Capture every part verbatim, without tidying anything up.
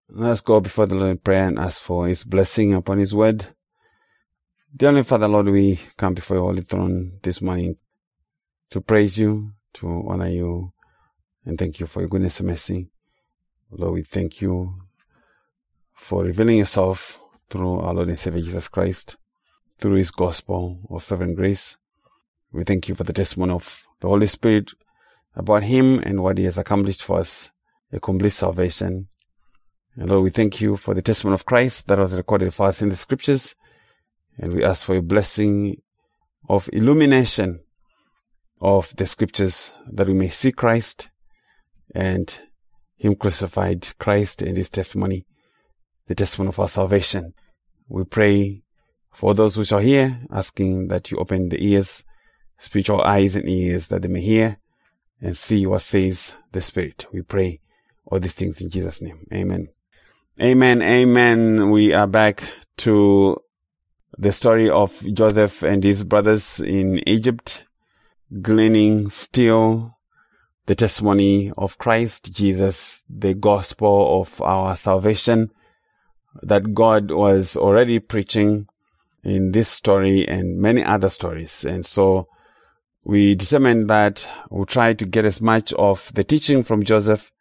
Let's go before the Lord in prayer and ask for His blessing upon His word. Dear Heavenly Father, Lord, we come before your holy throne this morning to praise you, to honor you, and thank you for your goodness and mercy. Lord, we thank you for revealing yourself through our Lord and Savior Jesus Christ, through His gospel of sovereign grace. We thank you for the testimony of the Holy Spirit about Him and what He has accomplished for us, a complete salvation. And Lord, we thank you for the testimony of Christ that was recorded for us in the scriptures. And we ask for a blessing of illumination of the scriptures, that we may see Christ and Him crucified, Christ and His testimony, the testimony of our salvation. We pray for those who shall hear, asking that you open the ears, spiritual eyes and ears, that they may hear and see what says the Spirit. We pray all these things in Jesus' name. Amen. Amen. Amen. We are back to the story of Joseph and his brothers in Egypt, gleaning still the testimony of Christ Jesus, the gospel of our salvation that God was already preaching in this story and many other stories. And so we determined that we'll try to get as much of the teaching from Joseph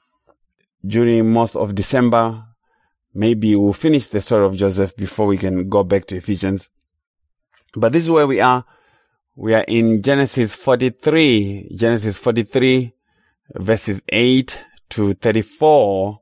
during most of December. Maybe we'll finish the story of Joseph before we can go back to Ephesians. But this is where we are. We are in Genesis forty-three. Genesis forty-three, verses eight to thirty-four.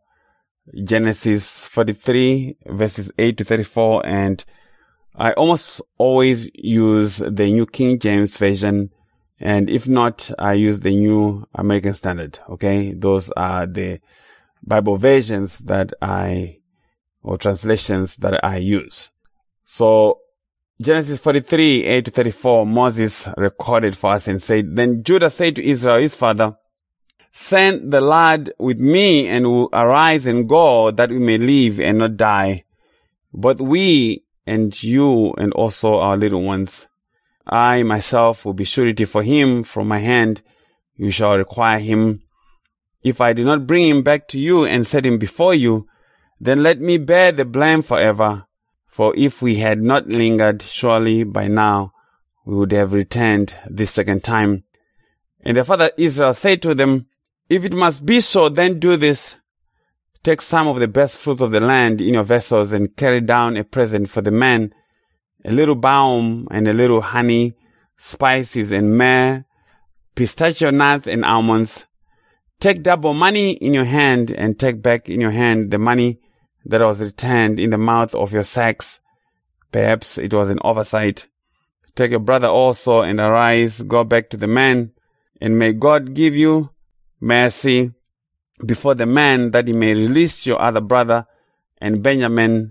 Genesis forty-three, verses eight to thirty-four. And I almost always use the New King James Version. And if not, I use the New American Standard. Okay. Those are the Bible versions that I or translations that I use. So Genesis forty-three, eight to thirty-four, Moses recorded for us and said, Then Judah said to Israel, his father, Send the lad with me and will arise and go, that we may live and not die. But we and you and also our little ones, I myself will be surety for him from my hand. You shall require him. If I do not bring him back to you and set him before you, then let me bear the blame forever. For if we had not lingered, surely by now we would have returned this second time. And the father Israel said to them, If it must be so, then do this. Take some of the best fruits of the land in your vessels and carry down a present for the man, a little balm and a little honey, spices and myrrh, pistachio nuts and almonds. Take double money in your hand and take back in your hand the money that was returned in the mouth of your sacks. Perhaps it was an oversight. Take your brother also and arise, go back to the man, and may God give you mercy before the man, that he may release your other brother and Benjamin.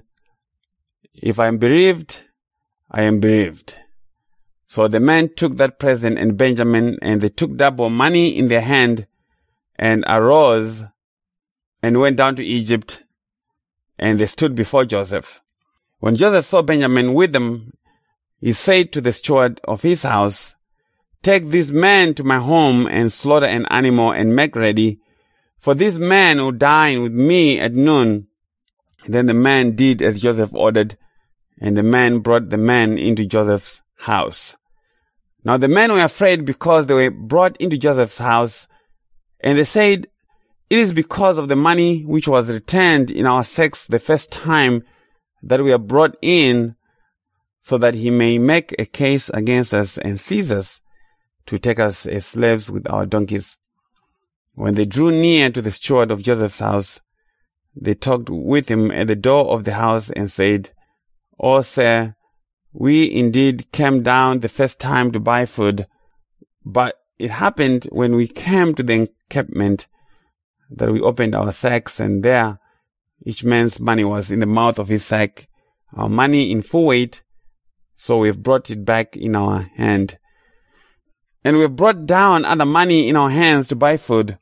If I am bereaved, I am bereaved. So the man took that present and Benjamin, and they took double money in their hand and arose and went down to Egypt, and they stood before Joseph. When Joseph saw Benjamin with them, he said to the steward of his house, Take this man to my home and slaughter an animal and make ready, for this man will dine with me at noon. Then the man did as Joseph ordered, and the man brought the man into Joseph's house. Now the men were afraid because they were brought into Joseph's house, and they said, It is because of the money which was returned in our sacks the first time that we are brought in, so that he may make a case against us and seize us to take us as slaves with our donkeys. When they drew near to the steward of Joseph's house, they talked with him at the door of the house and said, Oh, sir, we indeed came down the first time to buy food, but it happened when we came to the encampment that we opened our sacks, and there each man's money was in the mouth of his sack, our money in full weight, so we have brought it back in our hand. And we have brought down other money in our hands to buy food.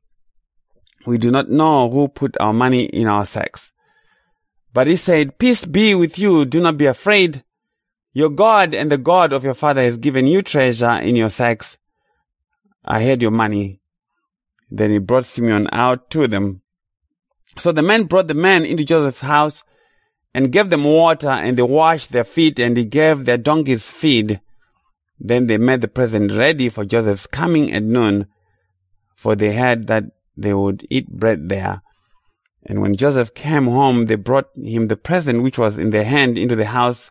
We do not know who put our money in our sacks. But he said, Peace be with you, do not be afraid. Your God and the God of your father has given you treasure in your sacks. I had your money. Then he brought Simeon out to them So the men brought the men into Joseph's house and gave them water, and they washed their feet, and he gave their donkeys feed. Then they made the present ready for Joseph's coming at noon, for they heard that they would eat bread there. And when Joseph came home, they brought him the present which was in their hand into the house,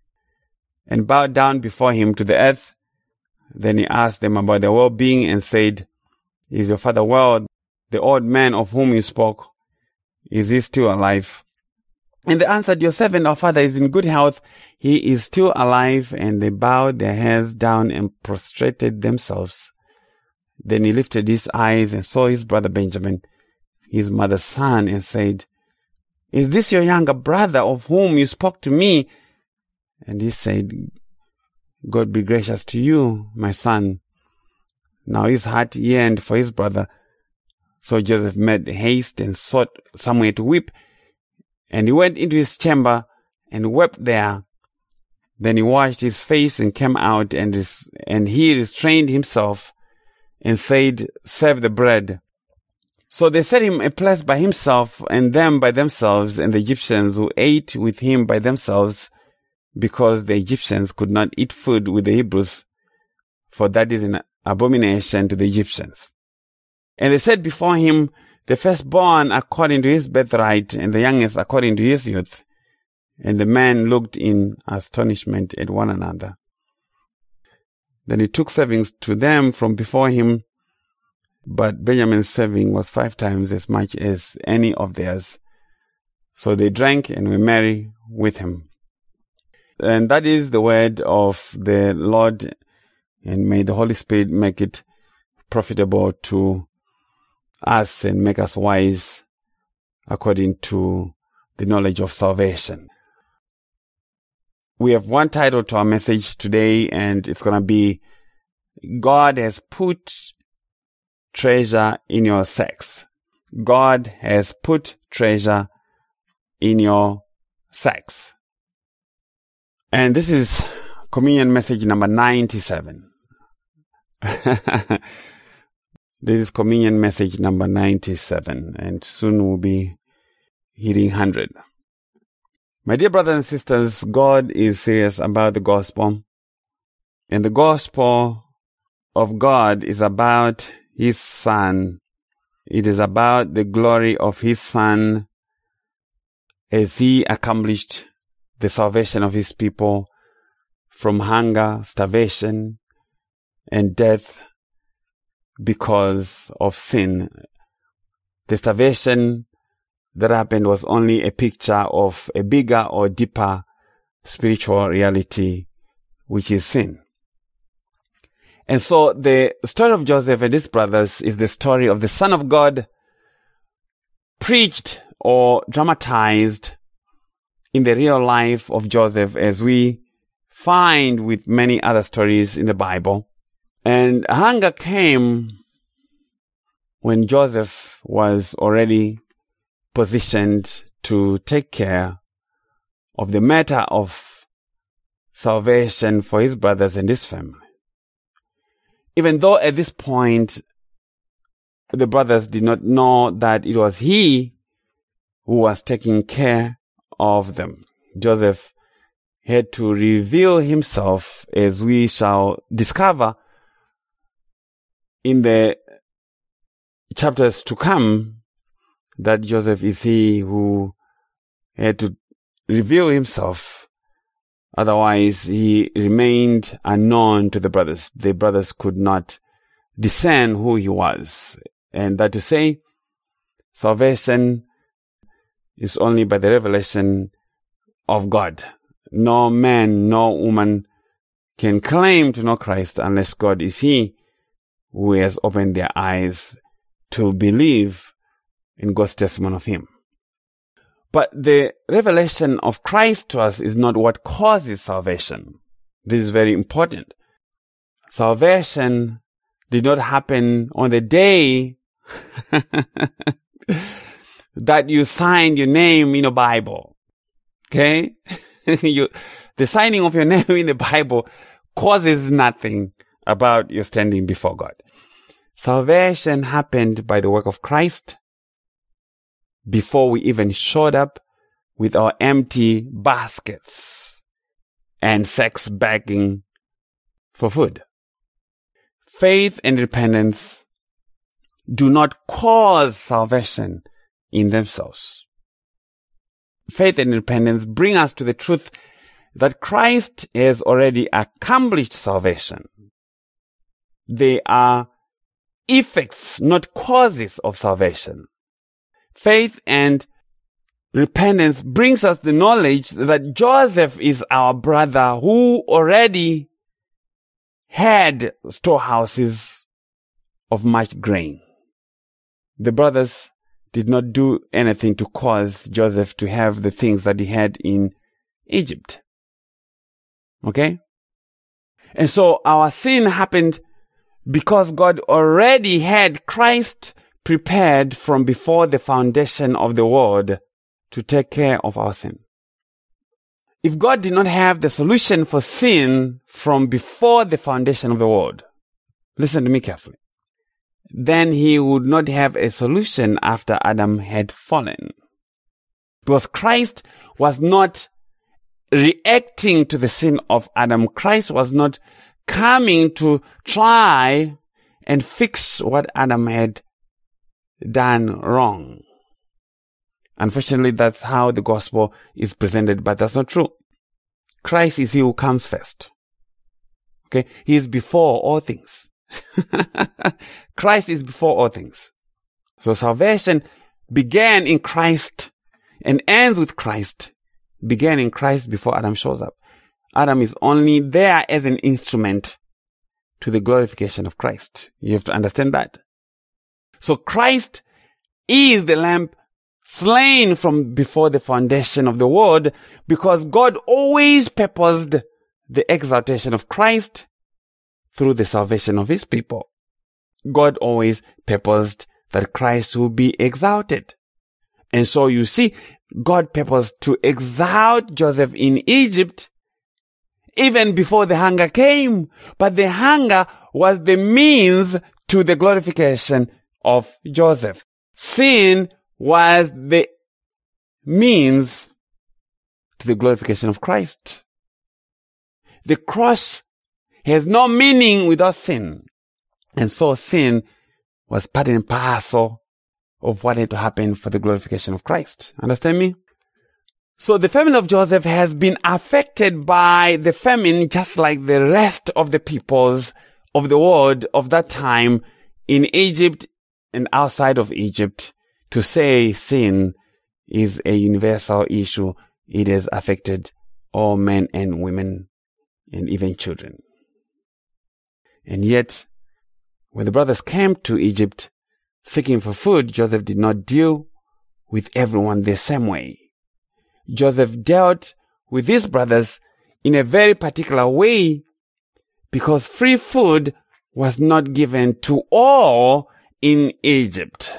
and bowed down before him to the earth. Then he asked them about their well-being and said, "Is your father well? The old man of whom you spoke, is he still alive?" And they answered, "Your servant, our father, is in good health. He is still alive." And they bowed their heads down and prostrated themselves. Then he lifted his eyes and saw his brother Benjamin, his mother's son, and said, "Is this your younger brother of whom you spoke to me?" And he said, "God be gracious to you, my son." Now his heart yearned for his brother. So Joseph made haste and sought somewhere to weep. And he went into his chamber and wept there. Then he washed his face and came out, and, res- and he restrained himself and said, "Serve the bread." So they set him a place by himself, and them by themselves, and the Egyptians who ate with him by themselves, because the Egyptians could not eat food with the Hebrews, for that is an abomination to the Egyptians. And they set before him the firstborn according to his birthright, and the youngest according to his youth. And the men looked in astonishment at one another. Then he took servings to them from before him, but Benjamin's serving was five times as much as any of theirs. So they drank and were merry with him. And that is the word of the Lord, and may the Holy Spirit make it profitable to us and make us wise according to the knowledge of salvation. We have one title to our message today, and it's going to be, God has put treasure in your sacks. God has put treasure in your sacks. And this is communion message number ninety-seven. This is communion message number ninety-seven, and soon we'll be hitting one hundred. My dear brothers and sisters, God is serious about the gospel, and the gospel of God is about His Son. It is about the glory of His Son as He accomplished the salvation of His people from hunger, starvation, and death because of sin. The starvation that happened was only a picture of a bigger or deeper spiritual reality, which is sin. And so the story of Joseph and his brothers is the story of the Son of God preached or dramatized in the real life of Joseph, as we find with many other stories in the Bible. And hunger came when Joseph was already positioned to take care of the matter of salvation for his brothers and his family. Even though at this point the brothers did not know that it was he who was taking care of them. Joseph had to reveal himself, as we shall discover in the chapters to come, that Joseph is he who had to reveal himself. Otherwise, he remained unknown to the brothers. The brothers could not discern who he was. And that to say, salvation is only by the revelation of God. No man, no woman can claim to know Christ unless God is he who has opened their eyes to believe in God's testimony of him. But the revelation of Christ to us is not what causes salvation. This is very important. Salvation did not happen on the day that you signed your name in a Bible. Okay? you, the signing of your name in the Bible causes nothing about your standing before God. Salvation happened by the work of Christ, before we even showed up with our empty baskets and sacks begging for food. Faith and repentance do not cause salvation in themselves. Faith and repentance bring us to the truth that Christ has already accomplished salvation. They are effects, not causes of salvation. Faith and repentance brings us the knowledge that Joseph is our brother who already had storehouses of much grain. The brothers did not do anything to cause Joseph to have the things that he had in Egypt. Okay? And so our sin happened because God already had Christ prepared from before the foundation of the world to take care of our sin. If God did not have the solution for sin from before the foundation of the world, listen to me carefully, then he would not have a solution after Adam had fallen. Because Christ was not reacting to the sin of Adam. Christ was not coming to try and fix what Adam had done wrong. Unfortunately, that's how the gospel is presented, but that's not true. Christ is he who comes first. Okay? He is before all things. Christ is before all things. So salvation began in Christ and ends with Christ. Began in Christ before Adam shows up. Adam is only there as an instrument to the glorification of Christ. You have to understand that. So Christ is the lamb slain from before the foundation of the world, because God always purposed the exaltation of Christ through the salvation of his people. God always purposed that Christ will be exalted. And so you see, God purposed to exalt Joseph in Egypt even before the hunger came. But the hunger was the means to the glorification of Joseph. Sin was the means to the glorification of Christ. The cross has no meaning without sin. And so sin was part and parcel of what had to happen for the glorification of Christ. Understand me? So the family of Joseph has been affected by the famine just like the rest of the peoples of the world of that time in Egypt and outside of Egypt. To say sin is a universal issue, it has affected all men and women and even children. And yet, when the brothers came to Egypt seeking for food, Joseph did not deal with everyone the same way. Joseph dealt with his brothers in a very particular way because free food was not given to all in Egypt.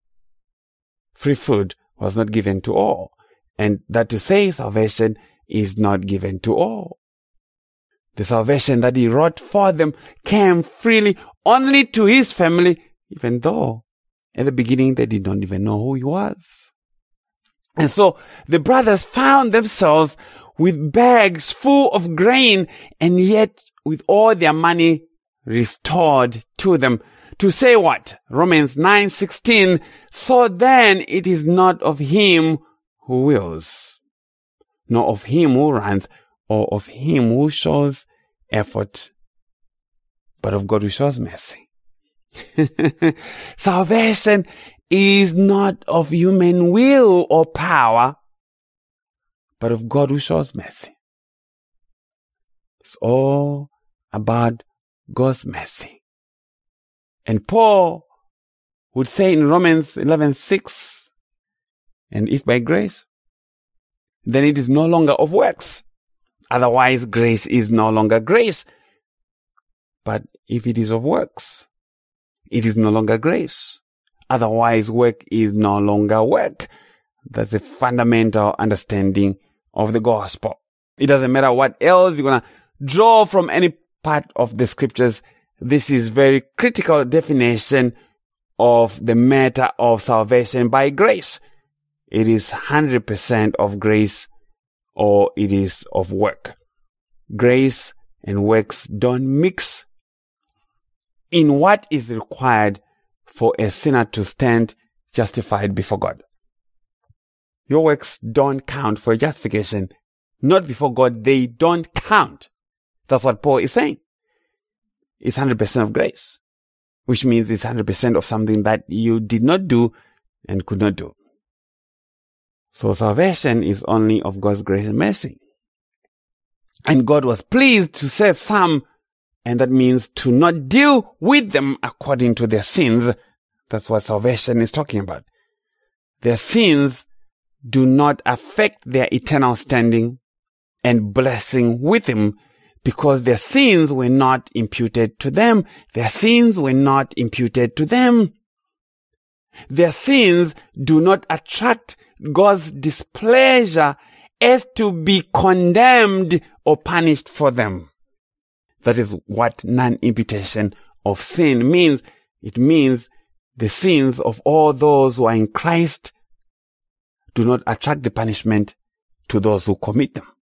Free food was not given to all. And that to say salvation is not given to all. The salvation that he wrought for them came freely only to his family, even though at the beginning they did not even know who he was. And so the brothers found themselves with bags full of grain and yet with all their money restored to them. To say what? Romans nine sixteen, so then it is not of him who wills, nor of him who runs, or of him who shows effort, but of God who shows mercy. Salvation is not of human will or power, but of God who shows mercy. It's all about God's mercy. And Paul would say in Romans eleven six, and if by grace, then it is no longer of works. Otherwise, grace is no longer grace. But if it is of works, it is no longer grace. Otherwise, work is no longer work. That's a fundamental understanding of the gospel. It doesn't matter what else you're going to draw from any part of the scriptures. This is very critical definition of the matter of salvation by grace. it is one hundred percent of grace or it is of work. Grace and works don't mix in what is required for a sinner to stand justified before God. Your works don't count for justification. Not before God, they don't count. That's what Paul is saying. It's one hundred percent of grace, which means it's one hundred percent of something that you did not do and could not do. So salvation is only of God's grace and mercy. And God was pleased to save some, and that means to not deal with them according to their sins. That's what salvation is talking about. Their sins do not affect their eternal standing and blessing with Him, because their sins were not imputed to them. Their sins were not imputed to them. Their sins do not attract God's displeasure as to be condemned or punished for them. That is what non-imputation of sin means. It means the sins of all those who are in Christ do not attract the punishment to those who commit them.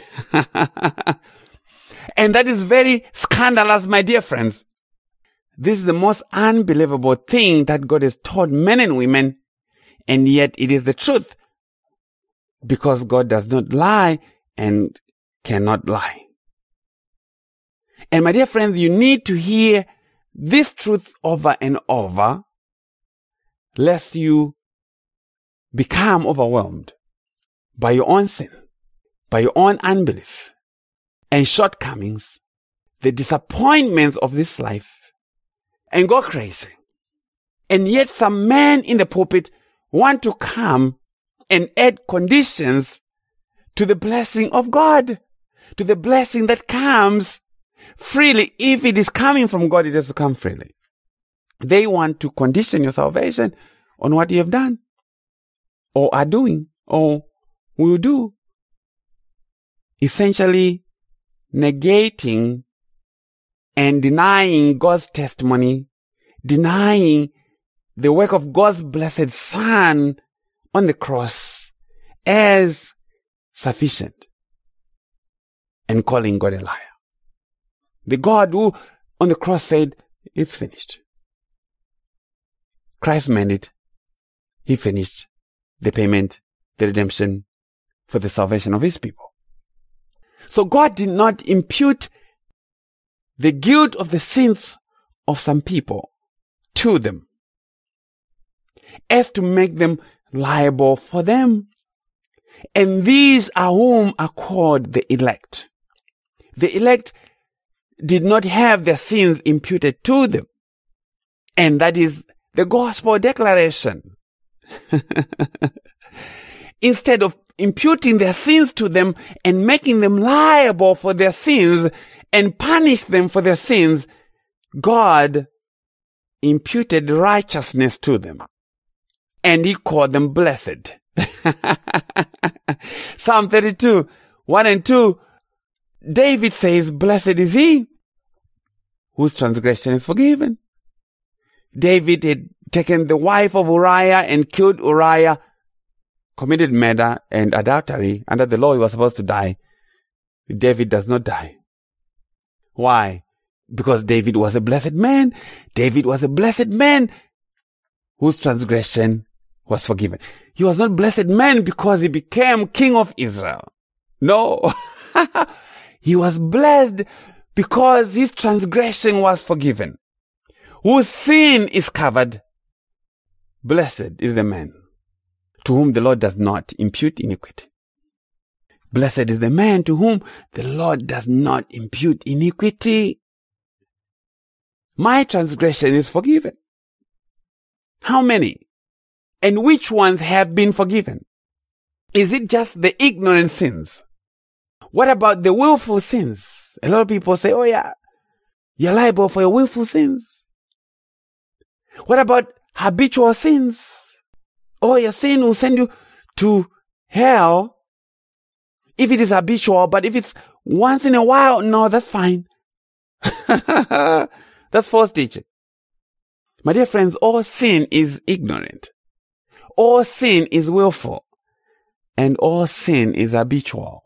And that is very scandalous, my dear friends. This is the most unbelievable thing that God has taught men and women, and yet it is the truth, because God does not lie and cannot lie. And my dear friends, you need to hear this truth over and over, lest you become overwhelmed by your own sin, by your own unbelief and shortcomings, the disappointments of this life, and go crazy. And yet some men in the pulpit want to come and add conditions to the blessing of God, to the blessing that comes freely. If it is coming from God, it has to come freely. They want to condition your salvation on what you have done, or are doing, or will do. Essentially negating and denying God's testimony, denying the work of God's blessed Son on the cross as sufficient, and calling God a liar. The God who on the cross said, it's finished. Christ meant it. He finished the payment, the redemption for the salvation of His people. So God did not impute the guilt of the sins of some people to them, as to make them liable for them. And these are whom are called the elect. The elect did not have their sins imputed to them. And that is the gospel declaration. Instead of imputing their sins to them and making them liable for their sins and punish them for their sins, God imputed righteousness to them, and He called them blessed. Psalm thirty-two, one and two, David says, blessed is he whose transgression is forgiven. David had taken the wife of Uriah and killed Uriah, committed murder and adultery. Under the law, he was supposed to die. David does not die. Why? Because David was a blessed man. David was a blessed man whose transgression was forgiven. He was not blessed man because he became king of Israel. No. He was blessed because his transgression was forgiven. Whose sin is covered. Blessed is the man to whom the Lord does not impute iniquity. Blessed is the man to whom the Lord does not impute iniquity. My transgression is forgiven. How many? And which ones have been forgiven? Is it just the ignorant sins? What about the willful sins? A lot of people say, oh yeah, you're liable for your willful sins. What about habitual sins? Oh, your sin will send you to hell if it is habitual, but if it's once in a while, no, that's fine. That's false teaching. My dear friends, all sin is ignorant. all sin is willful and all sin is habitual.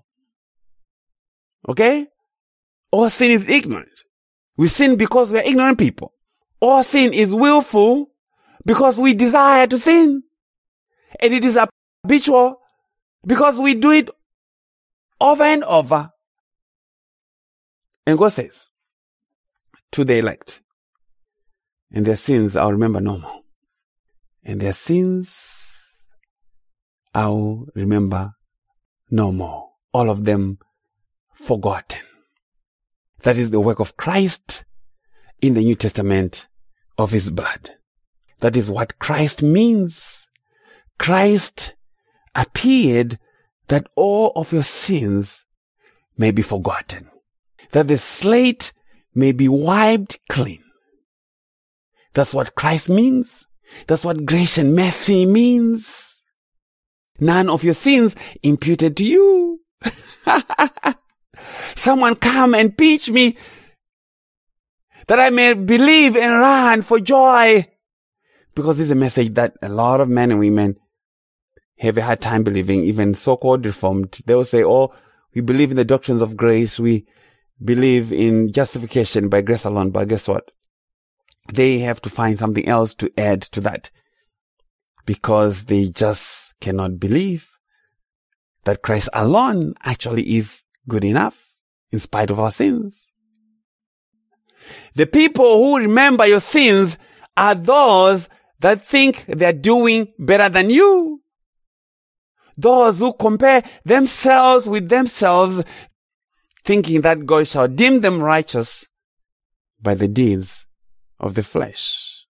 Okay? All sin is ignorant. We sin because we are ignorant people. All sin is willful because we desire to sin. And it is habitual because we do it over and over. And God says, to the elect, and their sins I'll remember no more. And their sins I'll remember no more. All of them forgotten. That is the work of Christ in the New Testament of his blood. That is what Christ means. Christ appeared that all of your sins may be forgotten, that the slate may be wiped clean. That's what Christ means. That's what grace and mercy means. None of your sins imputed to you. Someone come and teach me that I may believe and run for joy. Because this is a message that a lot of men and women have a hard time believing, even so-called reformed. They will say, oh, we believe in the doctrines of grace. We believe in justification by grace alone. But guess what? They have to find something else to add to that because they just cannot believe that Christ alone actually is good enough in spite of our sins. The people who remember your sins are those that think they're doing better than you. Those who compare themselves with themselves, thinking that God shall deem them righteous by the deeds of the flesh.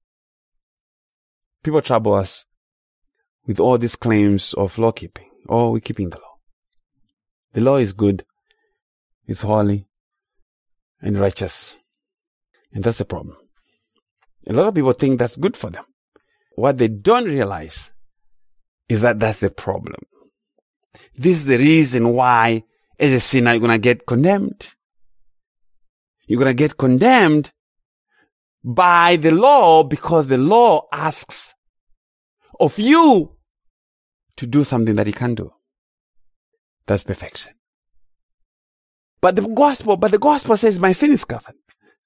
People trouble us with all these claims of law keeping. Oh, we're keeping the law. The law is good, it's holy, and righteous. And that's the problem. A lot of people think that's good for them. What they don't realize is that that's the problem. This is the reason why, as a sinner, you're going to get condemned. You're going to get condemned by the law because the law asks of you to do something that you can't do. That's perfection. But the gospel, but the gospel says my sin is covered.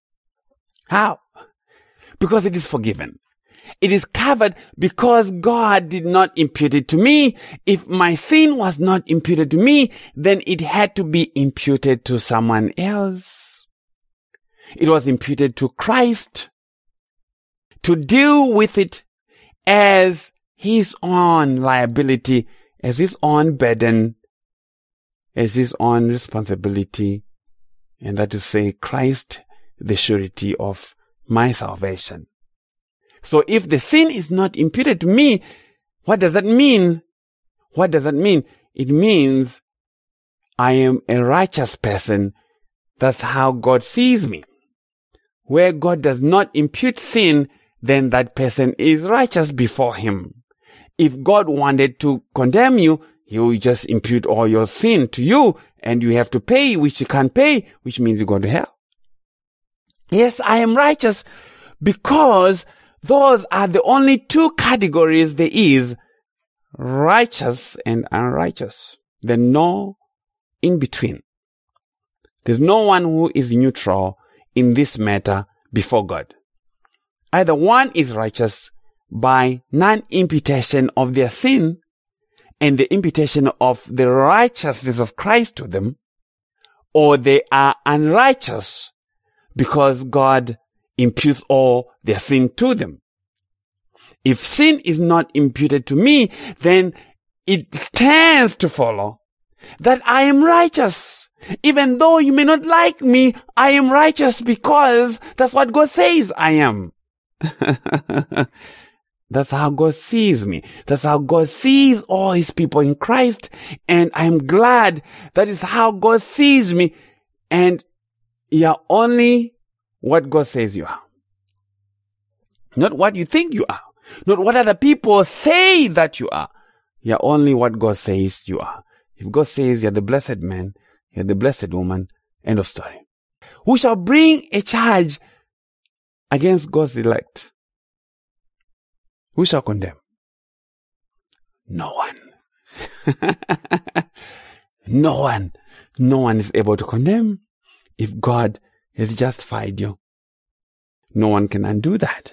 How? Because it is forgiven. It is covered because God did not impute it to me. If my sin was not imputed to me, then it had to be imputed to someone else. It was imputed to Christ to deal with it as his own liability, as his own burden, as his own responsibility, and that to say Christ, the surety of my salvation. So if the sin is not imputed to me, what does that mean? What does that mean? It means I am a righteous person. That's how God sees me. Where God does not impute sin, then that person is righteous before him. If God wanted to condemn you, he will just impute all your sin to you, and you have to pay, which you can't pay, which means you go to hell. Yes, I am righteous because those are the only two categories there is, righteous and unrighteous. There's no in between. There's no one who is neutral in this matter before God. Either one is righteous by non-imputation of their sin and the imputation of the righteousness of Christ to them, or they are unrighteous because God imputes all their sin to them. If sin is not imputed to me, then it stands to follow that I am righteous. Even though you may not like me, I am righteous because that's what God says I am. That's how God sees me. That's how God sees all his people in Christ. And I'm glad that is how God sees me. And you're only what God says you are. Not what you think you are. Not what other people say that you are. You're only what God says you are. If God says you're the blessed man, you're the blessed woman, end of story. Who shall bring a charge against God's elect? Who shall condemn? No one. No one. No one is able to condemn if God has justified you. No one can undo that.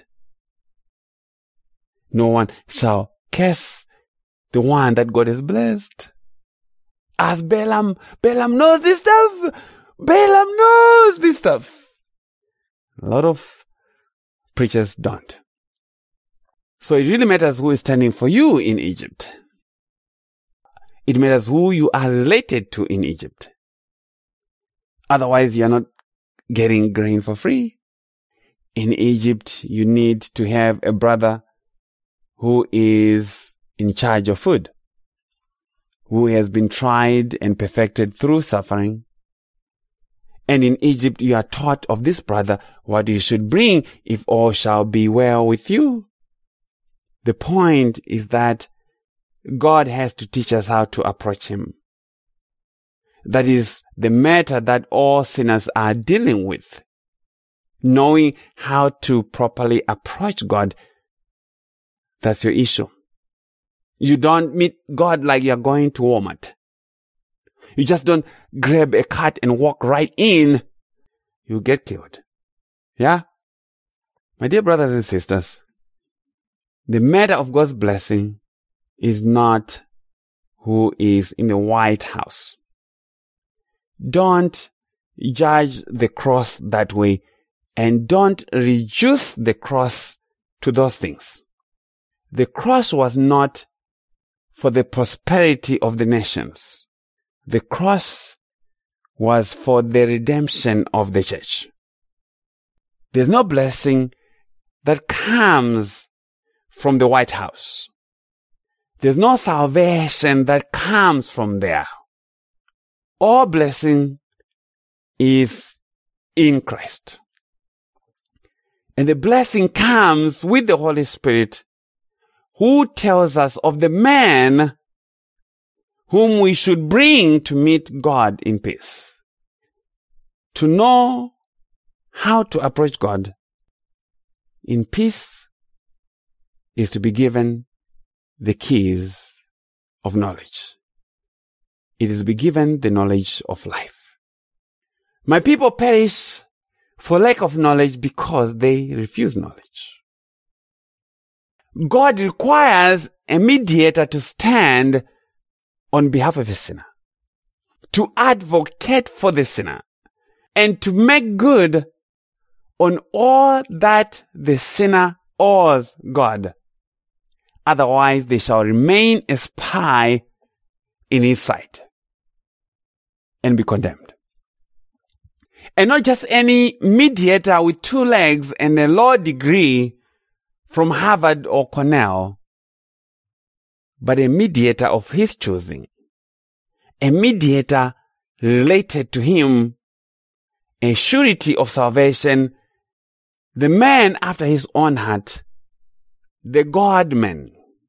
No one shall curse the one that God has blessed. As Balaam, Balaam knows this stuff. Balaam knows this stuff. A lot of preachers don't. So it really matters who is standing for you in Egypt. It matters who you are related to in Egypt. Otherwise, you're not getting grain for free. In Egypt, you need to have a brother who is in charge of food, who has been tried and perfected through suffering. And in Egypt, you are taught of this brother what you should bring if all shall be well with you. The point is that God has to teach us how to approach him. That is the matter that all sinners are dealing with. Knowing how to properly approach God, that's your issue. You don't meet God like you're going to Walmart. You just don't grab a cart and walk right in. You get killed. Yeah? My dear brothers and sisters, the matter of God's blessing is not who is in the White House. Don't judge the cross that way, and don't reduce the cross to those things. The cross was not for the prosperity of the nations. The cross was for the redemption of the church. There's no blessing that comes from the White House. There's no salvation that comes from there. All blessing is in Christ. And the blessing comes with the Holy Spirit, who tells us of the man whom we should bring to meet God in peace. To know how to approach God in peace is to be given the keys of knowledge. It is to be given the knowledge of life. My people perish for lack of knowledge because they refuse knowledge. God requires a mediator to stand on behalf of a sinner, to advocate for the sinner, and to make good on all that the sinner owes God. Otherwise, they shall remain a spy in his sight and be condemned. And not just any mediator with two legs and a law degree from Harvard or Cornell, but a mediator of his choosing, a mediator related to him, a surety of salvation, the man after his own heart, the God-man,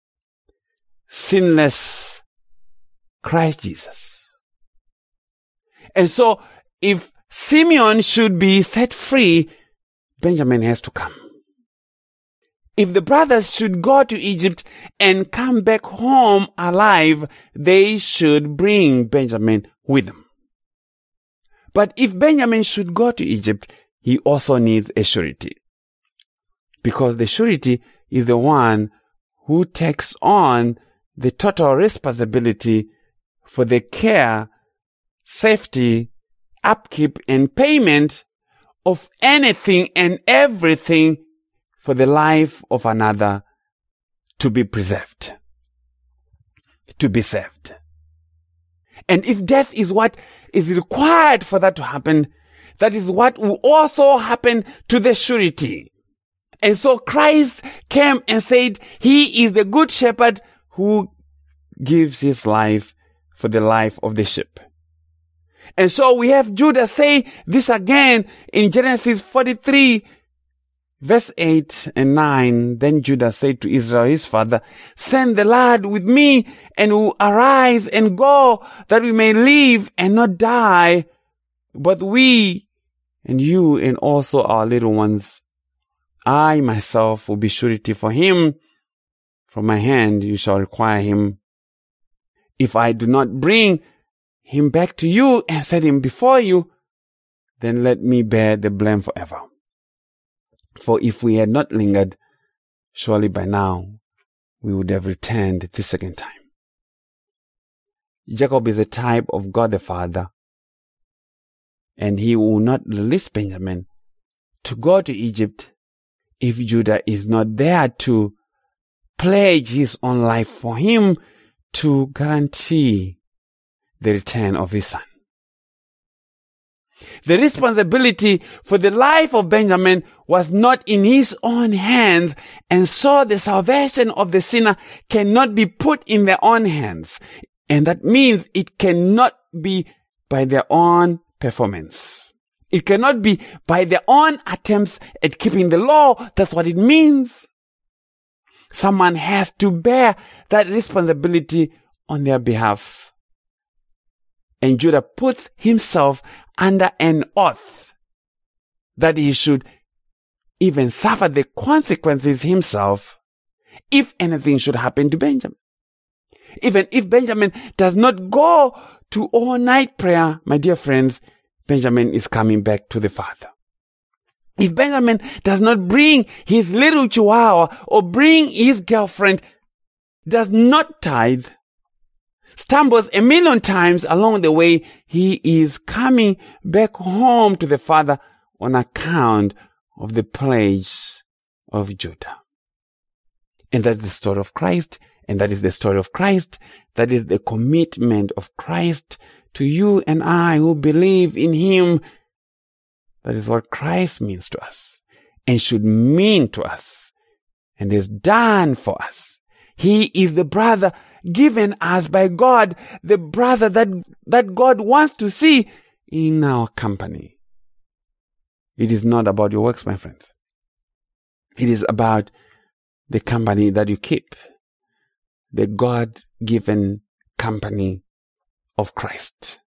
sinless Christ Jesus. And so, if Simeon should be set free, Benjamin has to come. If the brothers should go to Egypt and come back home alive, they should bring Benjamin with them. But if Benjamin should go to Egypt, he also needs a surety. Because the surety is the one who takes on the total responsibility for the care, safety, upkeep, and payment of anything and everything for the life of another to be preserved, to be saved. And if death is what is required for that to happen, that is what will also happen to the surety. And so Christ came and said, he is the good shepherd who gives his life for the life of the sheep. And so we have Judah say this again in Genesis forty-three, verse eight and nine. Then Judah said to Israel, his father, send the lad with me, and we'll arise and go, that we may live and not die, but we and you and also our little ones. I myself will be surety for him, from my hand you shall require him. If I do not bring him back to you and set him before you, then let me bear the blame forever. For if we had not lingered, surely by now we would have returned the second time. Jacob is a type of God the Father, and he will not release Benjamin to go to Egypt if Judah is not there to pledge his own life for him to guarantee the return of his son. The responsibility for the life of Benjamin was not in his own hands, and so the salvation of the sinner cannot be put in their own hands. And that means it cannot be by their own performance. It cannot be by their own attempts at keeping the law. That's what it means. Someone has to bear that responsibility on their behalf. And Judah puts himself under an oath that he should even suffer the consequences himself if anything should happen to Benjamin. Even if Benjamin does not go to all-night prayer, my dear friends, Benjamin is coming back to the Father. If Benjamin does not bring his little chihuahua or bring his girlfriend, does not tithe, stumbles a million times along the way, he is coming back home to the Father on account of the pledge of Judah. And that's the story of Christ. And that is the story of Christ. That is the commitment of Christ to you and I who believe in him. That is what Christ means to us and should mean to us and is done for us. He is the brother given us by God, the brother that, that God wants to see in our company. It is not about your works, my friends. It is about the company that you keep. The God-given company of Christ.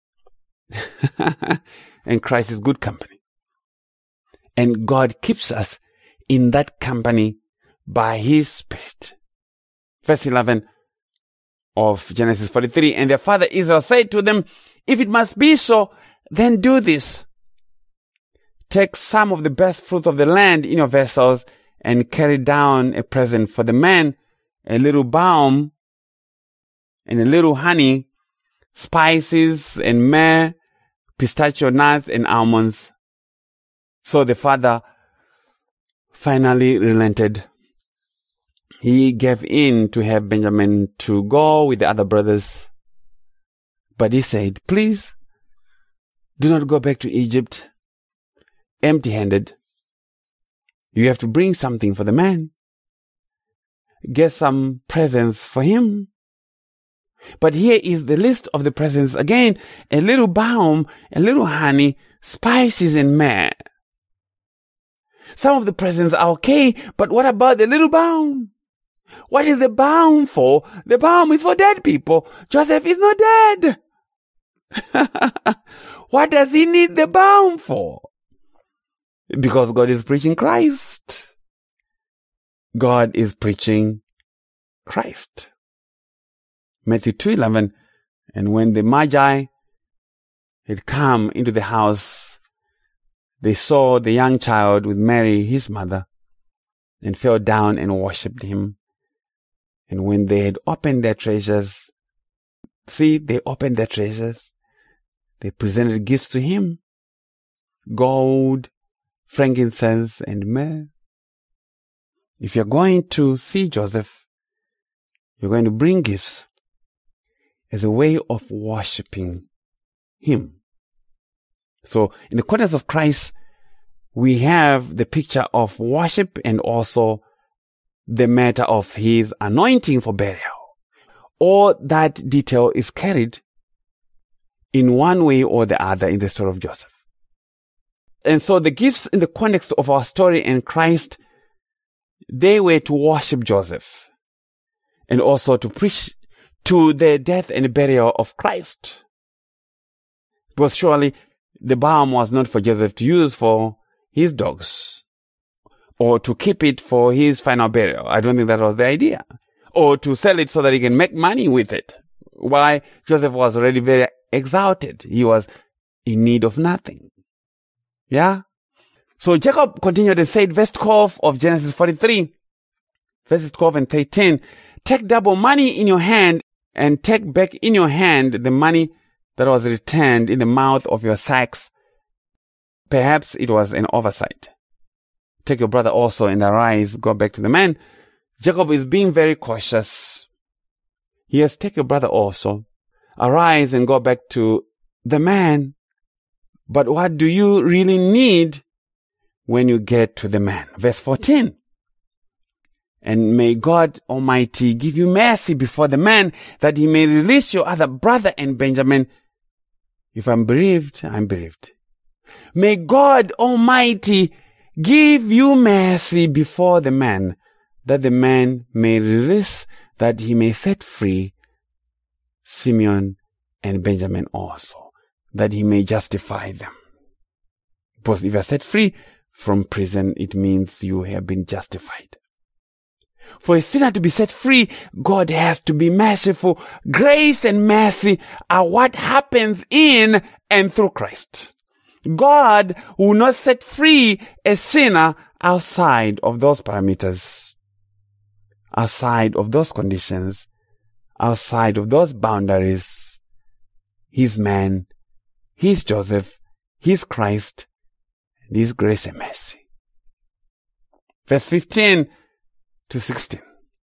And Christ is good company. And God keeps us in that company by his Spirit. Verse eleven of Genesis forty-three, and their father Israel said to them, if it must be so, then do this. Take some of the best fruits of the land in your vessels and carry down a present for the man, a little balm and a little honey, spices and myrrh, pistachio nuts and almonds. So the father finally relented. He gave in to have Benjamin to go with the other brothers. But he said, please, do not go back to Egypt empty-handed. You have to bring something for the man. Get some presents for him. But here is the list of the presents again. A little balm, a little honey, spices and myrrh. Some of the presents are okay, but what about the little balm? What is the balm for? The balm is for dead people. Joseph is not dead. What does he need the balm for? Because God is preaching Christ. God is preaching Christ. Matthew two eleven, and when the Magi had come into the house, they saw the young child with Mary, his mother, and fell down and worshipped him. And when they had opened their treasures, see, they opened their treasures. They presented gifts to him. Gold, frankincense, and myrrh. If you're going to see Joseph, you're going to bring gifts as a way of worshipping him. So, in the context of Christ, we have the picture of worship and also the matter of his anointing for burial. All that detail is carried in one way or the other in the story of Joseph. And so the gifts in the context of our story in Christ, they were to worship Joseph and also to preach to the death and burial of Christ. Because surely the balm was not for Joseph to use for his dogs or to keep it for his final burial. I don't think that was the idea. or to sell it so that he can make money with it. Why? Joseph was already very exalted. He was in need of nothing. Yeah? So Jacob continued and said, verse twelve of Genesis forty-three, verses twelve and thirteen, take double money in your hand and take back in your hand the money that was returned in the mouth of your sacks. Perhaps it was an oversight. Take your brother also and arise, go back to the man. Jacob is being very cautious. Yes, take your brother also. Arise and go back to the man. But what do you really need when you get to the man? Verse fourteen. And may God Almighty give you mercy before the man, that he may release your other brother and Benjamin. If I'm bereaved, I'm bereaved. May God Almighty give you mercy before the man, that the man may release, that he may set free Simeon and Benjamin also, that he may justify them. Because if you are set free from prison, it means you have been justified. For a sinner to be set free, God has to be merciful. Grace and mercy are what happens in and through Christ. God will not set free a sinner outside of those parameters, outside of those conditions, outside of those boundaries. He's man, He's Joseph, He's Christ, and His grace and mercy. Verse fifteen to sixteen.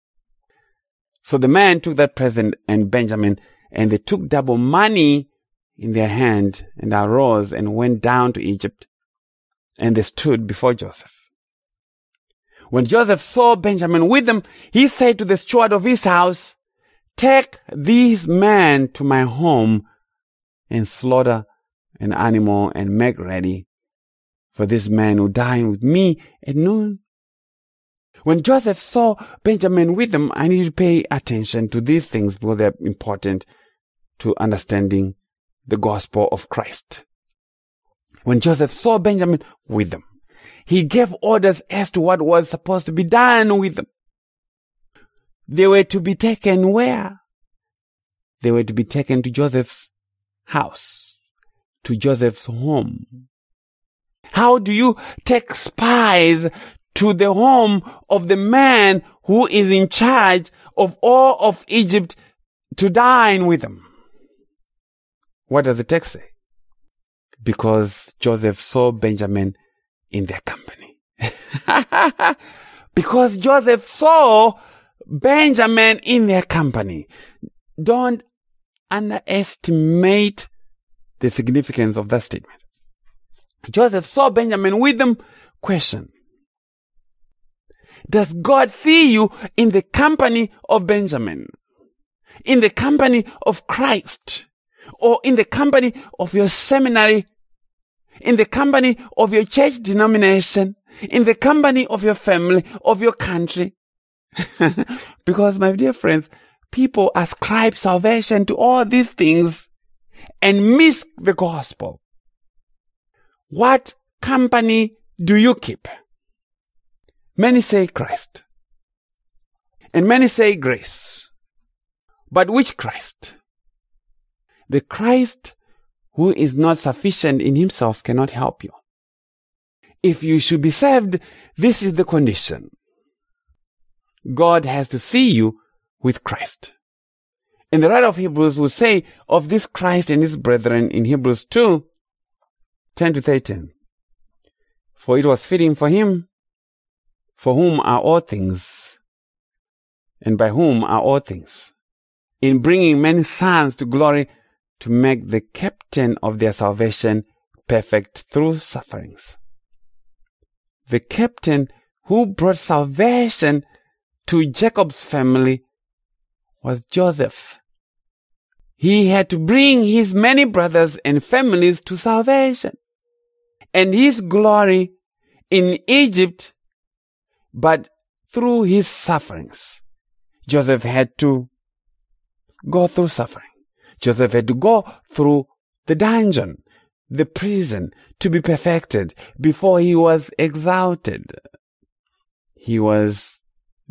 So the man took that present and Benjamin, and they took double money in their hand, and arose and went down to Egypt, and they stood before Joseph. When Joseph saw Benjamin with them, he said to the steward of his house, take these men to my home and slaughter an animal and make ready, for this man will dine with me at noon. When Joseph saw Benjamin with them, I need to pay attention to these things because they're important to understanding the gospel of Christ. When Joseph saw Benjamin with them, he gave orders as to what was supposed to be done with them. They were to be taken where? They were to be taken to Joseph's house, to Joseph's home. How do you take spies to the home of the man who is in charge of all of Egypt to dine with them? What does the text say? Because Joseph saw Benjamin in their company. Because Joseph saw Benjamin in their company. Don't underestimate the significance of that statement. Joseph saw Benjamin with them. Question: does God see you in the company of Benjamin? In the company of Christ? Or in the company of your seminary? In the company of your church denomination? In the company of your family, of your country? Because, my dear friends, people ascribe salvation to all these things and miss the gospel. What company do you keep? Many say Christ, and many say grace. But which Christ? The Christ who is not sufficient in himself cannot help you. If you should be saved, this is the condition. God has to see you with Christ. And the writer of Hebrews will say of this Christ and his brethren in Hebrews two, ten to thirteen. For it was fitting for him, for whom are all things, and by whom are all things, in bringing many sons to glory, to make the captain of their salvation perfect through sufferings. The captain who brought salvation to Jacob's family was Joseph. He had to bring his many brothers and families to salvation and his glory in Egypt, but through his sufferings. Joseph had to go through suffering. Joseph had to go through the dungeon, the prison, to be perfected before he was exalted. He was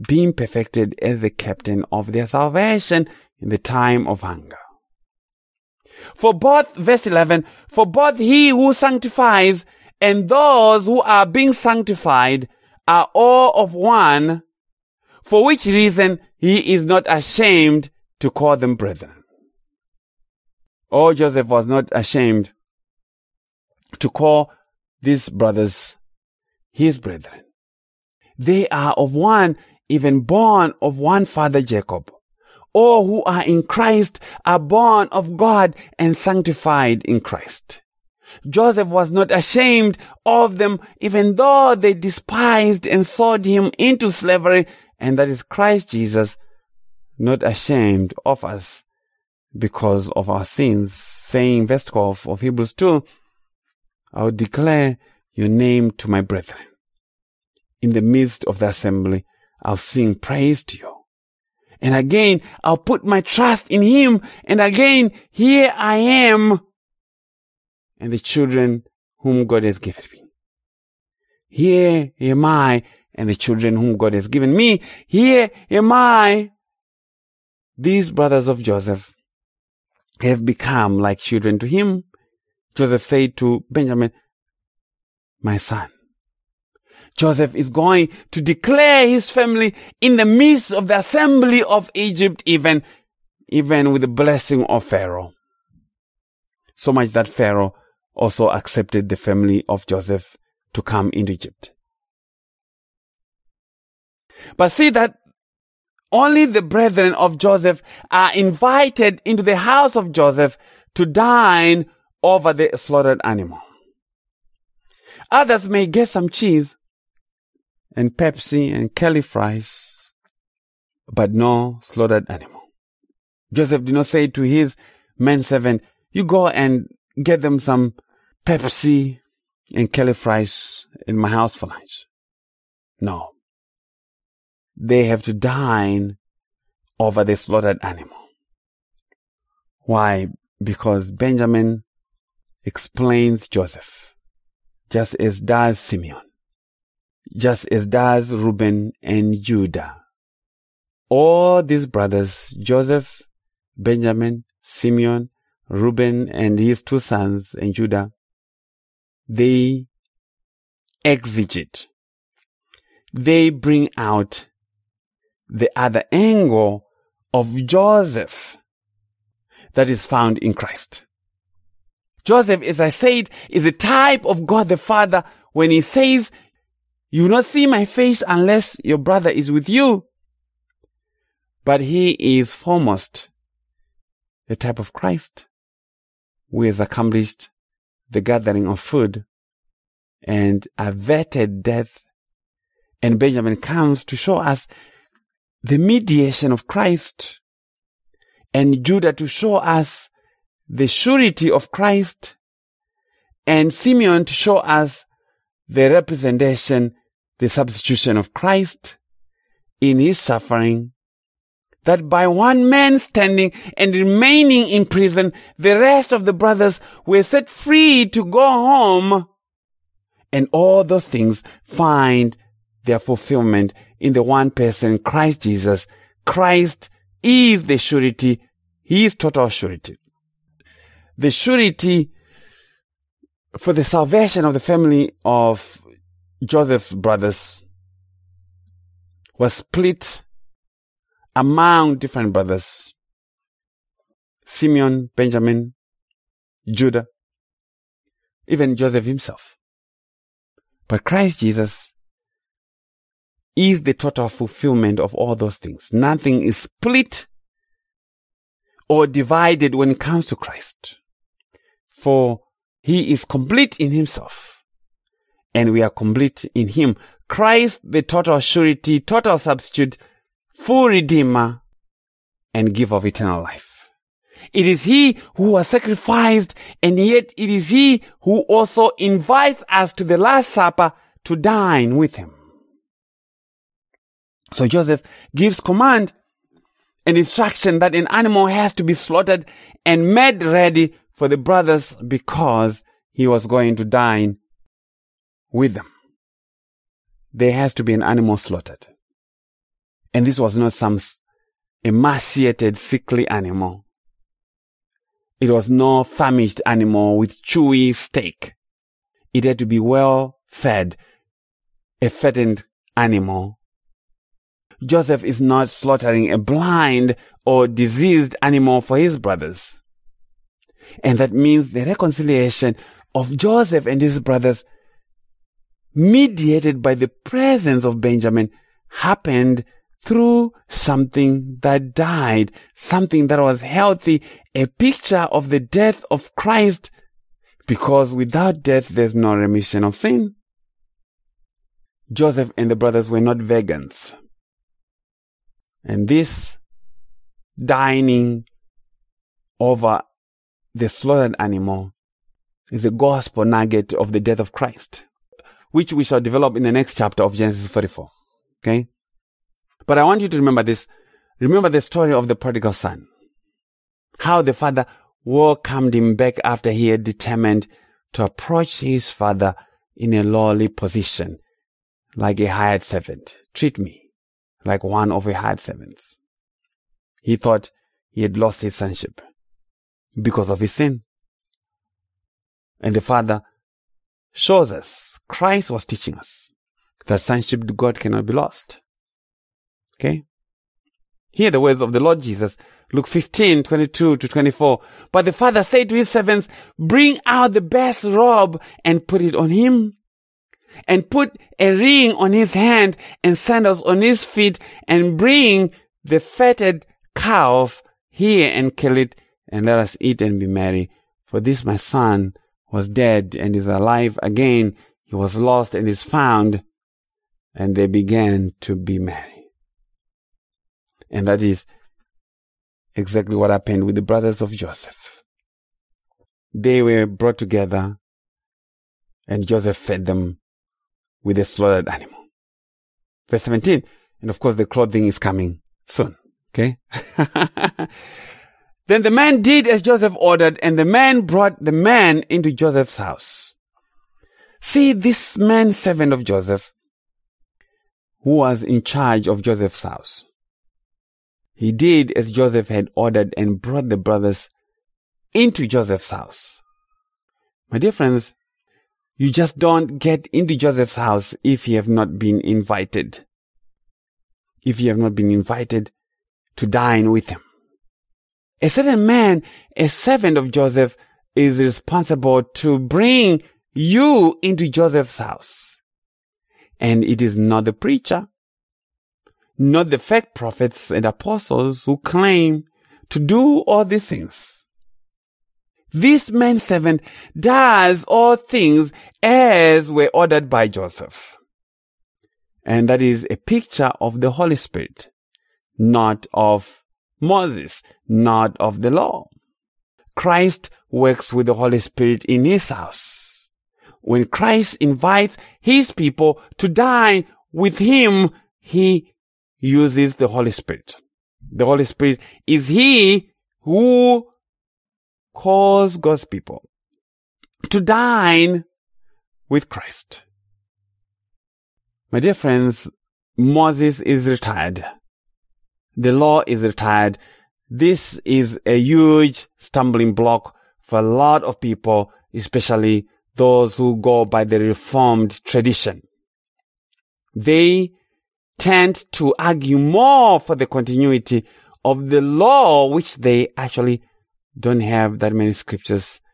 being perfected as the captain of their salvation in the time of hunger. For both, verse eleven, for both he who sanctifies and those who are being sanctified are all of one, for which reason he is not ashamed to call them brethren. Oh, Joseph was not ashamed to call these brothers his brethren. They are of one, even born of one father Jacob. All who are in Christ are born of God and sanctified in Christ. Joseph was not ashamed of them, even though they despised and sold him into slavery, and that is Christ Jesus, not ashamed of us because of our sins, saying, verse twelve of Hebrews two, I will declare your name to my brethren. In the midst of the assembly, I'll sing praise to you. And again, I'll put my trust in him. And again, here I am and the children whom God has given me. Here am I and the children whom God has given me. Here am I. These brothers of Joseph have become like children to him. Joseph said to Benjamin, my son. Joseph is going to declare his family in the midst of the assembly of Egypt, even, even with the blessing of Pharaoh. So much that Pharaoh also accepted the family of Joseph to come into Egypt. But see that only the brethren of Joseph are invited into the house of Joseph to dine over the slaughtered animal. Others may get some cheese and Pepsi and curly fries, but no slaughtered animal. Joseph did not say to his manservant, you go and get them some Pepsi and curly fries in my house for lunch. No. They have to dine over the slaughtered animal. Why? Because Benjamin explains Joseph, just as does Simeon, just as does Reuben and Judah. All these brothers, Joseph, Benjamin, Simeon, Reuben and his two sons and Judah, they exegete. They bring out the other angle of Joseph that is found in Christ. Joseph, as I said, is a type of God the Father when he says, you will not see my face unless your brother is with you. But he is foremost a type of Christ who has accomplished the gathering of food and averted death. And Benjamin comes to show us the mediation of Christ, and Judah to show us the surety of Christ, and Simeon to show us the representation, the substitution of Christ in his suffering, that by one man standing and remaining in prison, the rest of the brothers were set free to go home. And all those things find their fulfillment in the one person, Christ Jesus. Christ is the surety. He is total surety. The surety for the salvation of the family of Joseph's brothers was split among different brothers. Simeon, Benjamin, Judah, even Joseph himself. But Christ Jesus is the total fulfillment of all those things. Nothing is split or divided when it comes to Christ. For he is complete in himself, and we are complete in him. Christ, the total surety, total substitute, full redeemer, and giver of eternal life. It is he who was sacrificed, and yet it is he who also invites us to the Last Supper to dine with him. So Joseph gives command and instruction that an animal has to be slaughtered and made ready for the brothers because he was going to dine with them. There has to be an animal slaughtered. And this was not some emaciated, sickly animal. It was no famished animal with chewy steak. It had to be well fed, a fattened animal. Joseph is not slaughtering a blind or diseased animal for his brothers. And that means the reconciliation of Joseph and his brothers, mediated by the presence of Benjamin, happened through something that died, something that was healthy, a picture of the death of Christ, because without death there's no remission of sin. Joseph and the brothers were not vegans. And this dining over the slaughtered animal is a gospel nugget of the death of Christ, which we shall develop in the next chapter of Genesis forty-four. Okay? But I want you to remember this. Remember the story of the prodigal son. How the father welcomed him back after he had determined to approach his father in a lowly position, like a hired servant. Treat me like one of your hired servants. He thought he had lost his sonship because of his sin. And the father shows us, Christ was teaching us, that sonship to God cannot be lost. Okay? Hear the words of the Lord Jesus, Luke fifteen, twenty-two to twenty-four. But the father said to his servants, bring out the best robe and put it on him, and put a ring on his hand and sandals on his feet, and bring the fatted calf here and kill it, and let us eat and be merry. For this my son was dead and is alive again. He was lost and is found. And they began to be merry. And that is exactly what happened with the brothers of Joseph. They were brought together, and Joseph fed them with a slaughtered animal. Verse seventeen, and of course the clothing is coming soon. Okay? Then the man did as Joseph ordered, and the man brought the man into Joseph's house. See, this man servant of Joseph, who was in charge of Joseph's house, he did as Joseph had ordered and brought the brothers into Joseph's house. My dear friends, you just don't get into Joseph's house if you have not been invited. If you have not been invited to dine with him. A certain man, a servant of Joseph, is responsible to bring you into Joseph's house. And it is not the preacher, not the fake prophets and apostles who claim to do all these things. This manservant does all things as were ordered by Joseph. And that is a picture of the Holy Spirit, not of Moses, not of the law. Christ works with the Holy Spirit in his house. When Christ invites his people to dine with him, he uses the Holy Spirit. The Holy Spirit is he who calls God's people to dine with Christ. My dear friends, Moses is retired. The law is retired. This is a huge stumbling block for a lot of people, especially those who go by the Reformed tradition. They tend to argue more for the continuity of the law, which they actually don't have that many scriptures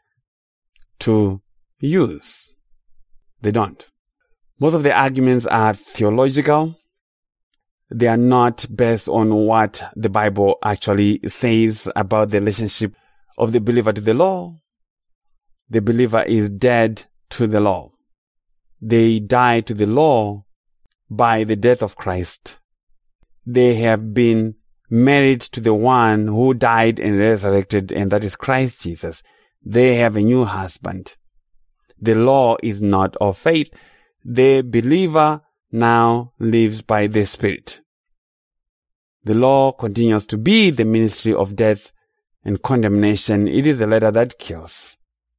to use. They don't. Most of the arguments are theological. They are not based on what the Bible actually says about the relationship of the believer to the law. The believer is dead to the law. They die to the law by the death of Christ. They have been married to the one who died and resurrected, and that is Christ Jesus. They have a new husband. The law is not of faith. The believer now lives by the Spirit. The law continues to be the ministry of death and condemnation. It is the letter that kills.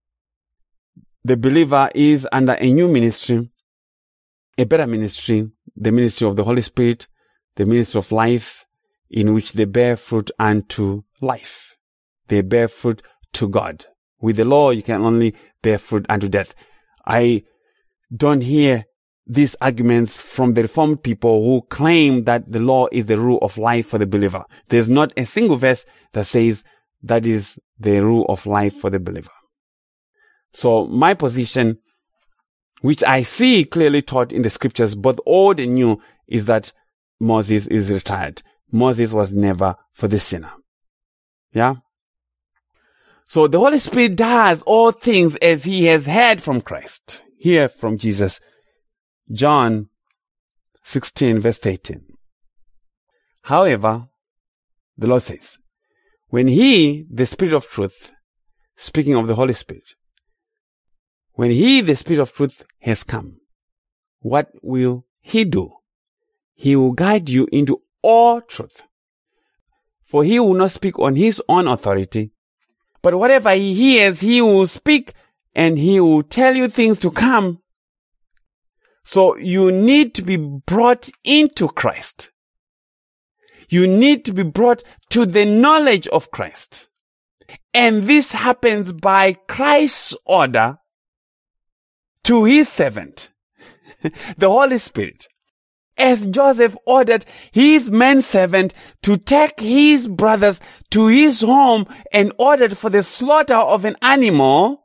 The believer is under a new ministry, a better ministry, the ministry of the Holy Spirit, the ministry of life, in which they bear fruit unto life. They bear fruit to God. With the law, you can only bear fruit unto death. I don't hear these arguments from the Reformed people who claim that the law is the rule of life for the believer. There's not a single verse that says that is the rule of life for the believer. So my position, which I see clearly taught in the scriptures, both old and new, is that Moses is retired. Moses was never for the sinner. Yeah? So the Holy Spirit does all things as he has heard from Christ. Hear from Jesus. John sixteen verse eighteen. However, the Lord says, when he, the Spirit of truth, speaking of the Holy Spirit, when he, the Spirit of truth, has come, what will he do? He will guide you into all truth. For he will not speak on his own authority, but whatever he hears, he will speak, and he will tell you things to come. So you need to be brought into Christ. You need to be brought to the knowledge of Christ. And this happens by Christ's order to his servant, the Holy Spirit. As Joseph ordered his manservant to take his brothers to his home and ordered for the slaughter of an animal.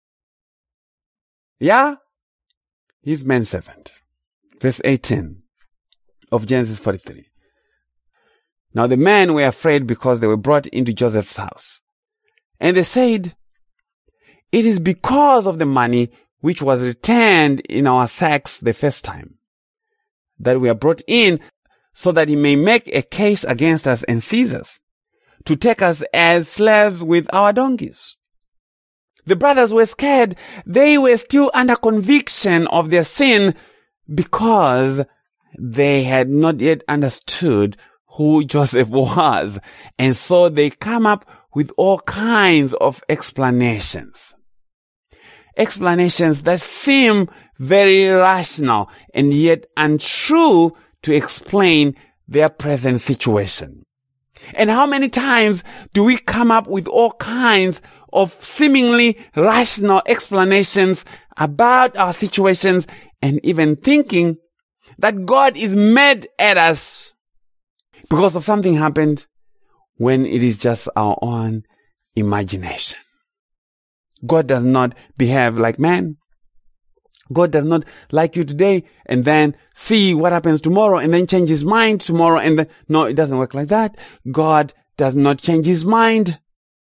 Yeah? His manservant. Verse eighteen of Genesis forty-three. Now the men were afraid because they were brought into Joseph's house. And they said, it is because of the money which was returned in our sacks the first time that we are brought in, so that he may make a case against us and seize us, to take us as slaves with our donkeys. The brothers were scared. They were still under conviction of their sin because they had not yet understood who Joseph was. And so they come up with all kinds of explanations. Explanations that seem very rational and yet untrue to explain their present situation. And how many times do we come up with all kinds of seemingly rational explanations about our situations, and even thinking that God is mad at us because of something happened, when it is just our own imagination. God does not behave like man. God does not like you today and then see what happens tomorrow and then change his mind tomorrow. And then, no, it doesn't work like that. God does not change his mind.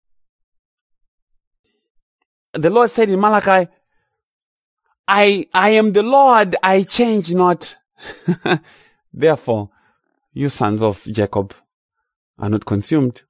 The Lord said in Malachi, I, I am the Lord, I change not. Therefore, you sons of Jacob are not consumed.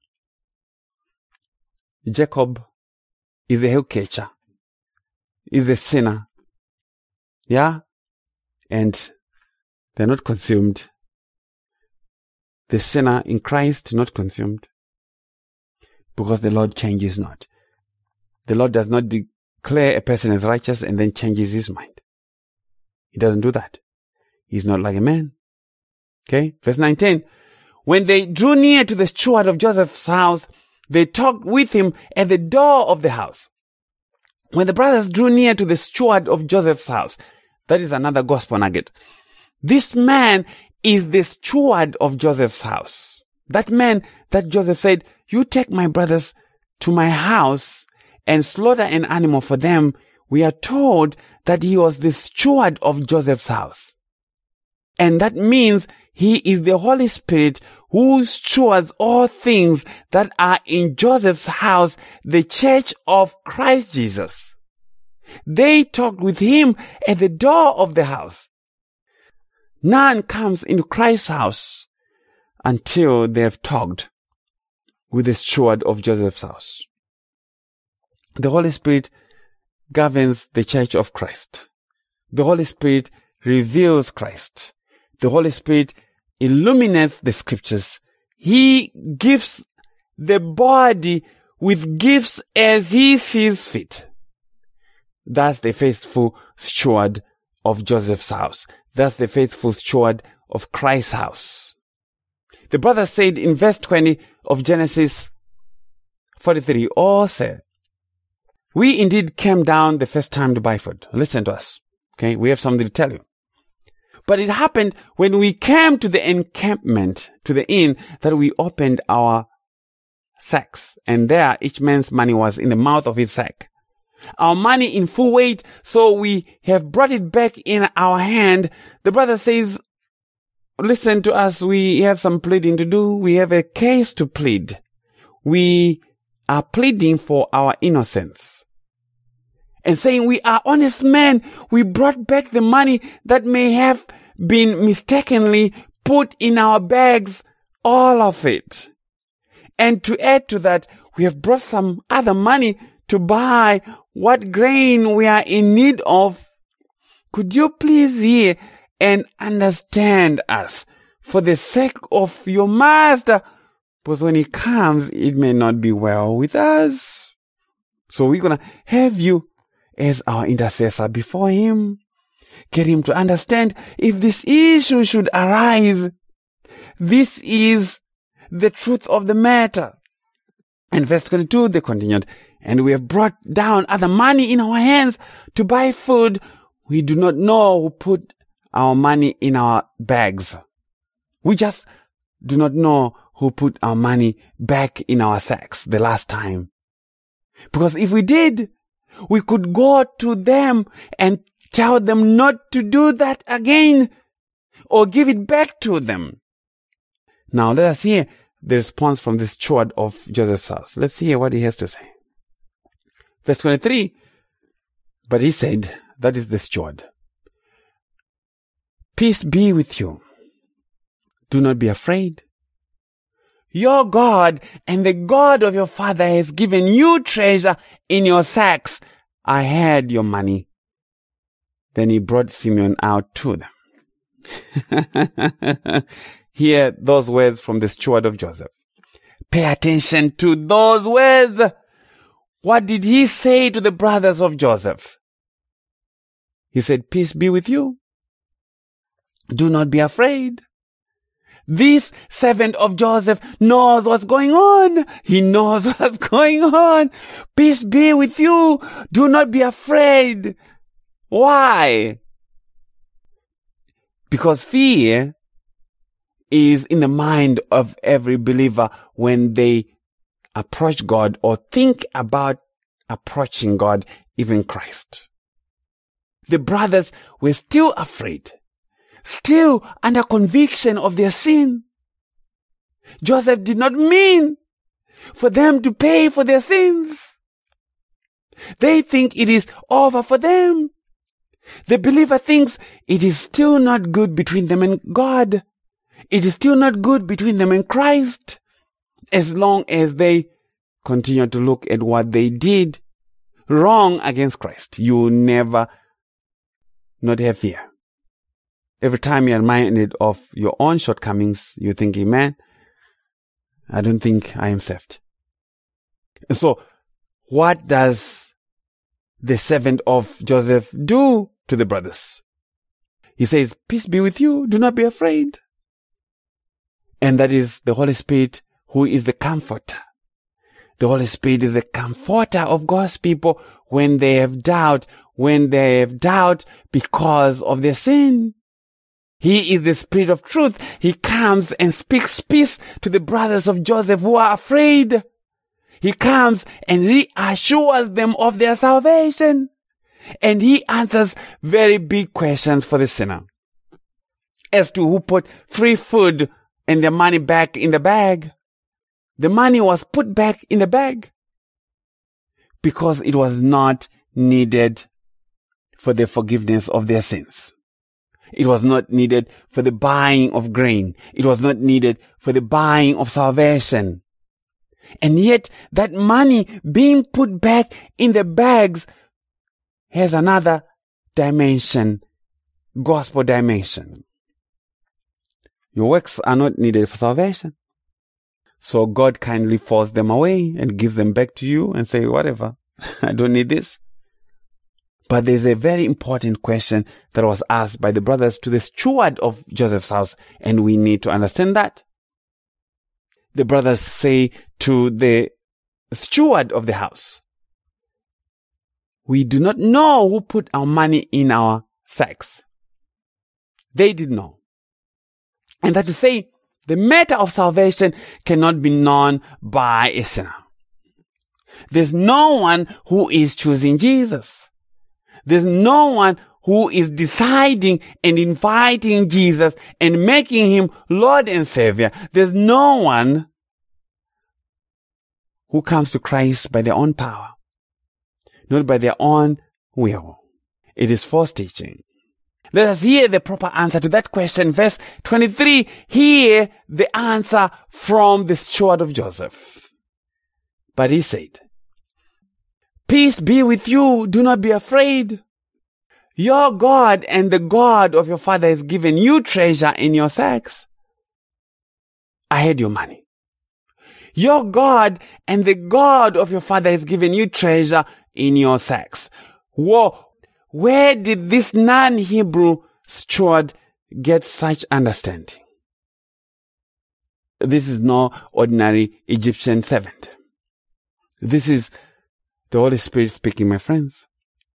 Jacob is a hell catcher, is a sinner. Yeah? And they're not consumed. The sinner in Christ not consumed. Because the Lord changes not. The Lord does not declare a person as righteous and then changes his mind. He doesn't do that. He's not like a man. Okay? Verse nineteen. When they drew near to the steward of Joseph's house, they talked with him at the door of the house. When the brothers drew near to the steward of Joseph's house, that is another gospel nugget. This man is the steward of Joseph's house. That man that Joseph said, you take my brothers to my house and slaughter an animal for them. We are told that he was the steward of Joseph's house. And that means he is the Holy Spirit who stewards all things that are in Joseph's house, the church of Christ Jesus. They talked with him at the door of the house. None comes into Christ's house until they have talked with the steward of Joseph's house. The Holy Spirit governs the church of Christ. The Holy Spirit reveals Christ. The Holy Spirit illuminates the scriptures. He gives the body with gifts as he sees fit. That's the faithful steward of Joseph's house. That's the faithful steward of Christ's house. The brothers said in verse twenty of Genesis forty-three, "Oh, sir, we indeed came down the first time to buy food." Listen to us. Okay, we have something to tell you. "But it happened when we came to the encampment, to the inn, that we opened our sacks, and there each man's money was in the mouth of his sack. Our money in full weight, so we have brought it back in our hand." The brother says, "Listen to us, we have some pleading to do. We have a case to plead. We are pleading for our innocence and saying we are honest men. We brought back the money that may have been mistakenly put in our bags, all of it. And to add to that, we have brought some other money to buy what grain we are in need of. Could you please hear and understand us for the sake of your master? Because when he comes, it may not be well with us. So we're going to have you as our intercessor before him. Get him to understand if this issue should arise. This is the truth of the matter." And verse twenty-two, they continued, "And we have brought down other money in our hands to buy food. We do not know who put our money in our bags. We just do not know who put our money back in our sacks the last time. Because if we did, we could go to them and tell them not to do that again or give it back to them." Now let us hear the response from this steward of Joseph's house. Let's hear what he has to say. Verse twenty-three, "But he said," that is the steward, "Peace be with you. Do not be afraid. Your God and the God of your father has given you treasure in your sacks. I had your money." Then he brought Simeon out to them. Hear those words from the steward of Joseph. Pay attention to those words. What did he say to the brothers of Joseph? He said, "Peace be with you. Do not be afraid." This servant of Joseph knows what's going on. He knows what's going on. Peace be with you. Do not be afraid. Why? Because fear is in the mind of every believer when they approach God or think about approaching God, even Christ. The brothers were still afraid, still under conviction of their sin. Joseph did not mean for them to pay for their sins. They think it is over for them. The believer thinks it is still not good between them and God. It is still not good between them and Christ. As long as they continue to look at what they did wrong against Christ, you will never not have fear. Every time you're reminded of your own shortcomings, you're thinking, man, I don't think I am saved. And so, what does the servant of Joseph do to the brothers? He says, peace be with you, do not be afraid. And that is the Holy Spirit who is the comforter. The Holy Spirit is the comforter of God's people when they have doubt, when they have doubt because of their sin. He is the Spirit of truth. He comes and speaks peace to the brothers of Joseph who are afraid. He comes and reassures them of their salvation. And he answers very big questions for the sinner as to who put free food and their money back in the bag. The money was put back in the bag because it was not needed for the forgiveness of their sins. It was not needed for the buying of grain. It was not needed for the buying of salvation. And yet that money being put back in the bags has another dimension, gospel dimension. Your works are not needed for salvation. So God kindly falls them away and gives them back to you and say, whatever, I don't need this. But there's a very important question that was asked by the brothers to the steward of Joseph's house, and we need to understand that. the brothers say to the steward of the house, we do not know who put our money in our sacks. They did know. And that to say, the matter of salvation cannot be known by a sinner. There's no one who is choosing Jesus. There's no one who is deciding and inviting Jesus and making him Lord and Savior. There's no one who comes to Christ by their own power, not by their own will. It is false teaching. Let us hear the proper answer to that question. Verse twenty-three, hear the answer from the steward of Joseph. But he said, peace be with you, do not be afraid. Your God and the God of your father has given you treasure in your sacks. I had your money. Your God and the God of your father has given you treasure in your sacks. Whoa. Where did this non-Hebrew steward get such understanding? This is no ordinary Egyptian servant. This is the Holy Spirit speaking, my friends.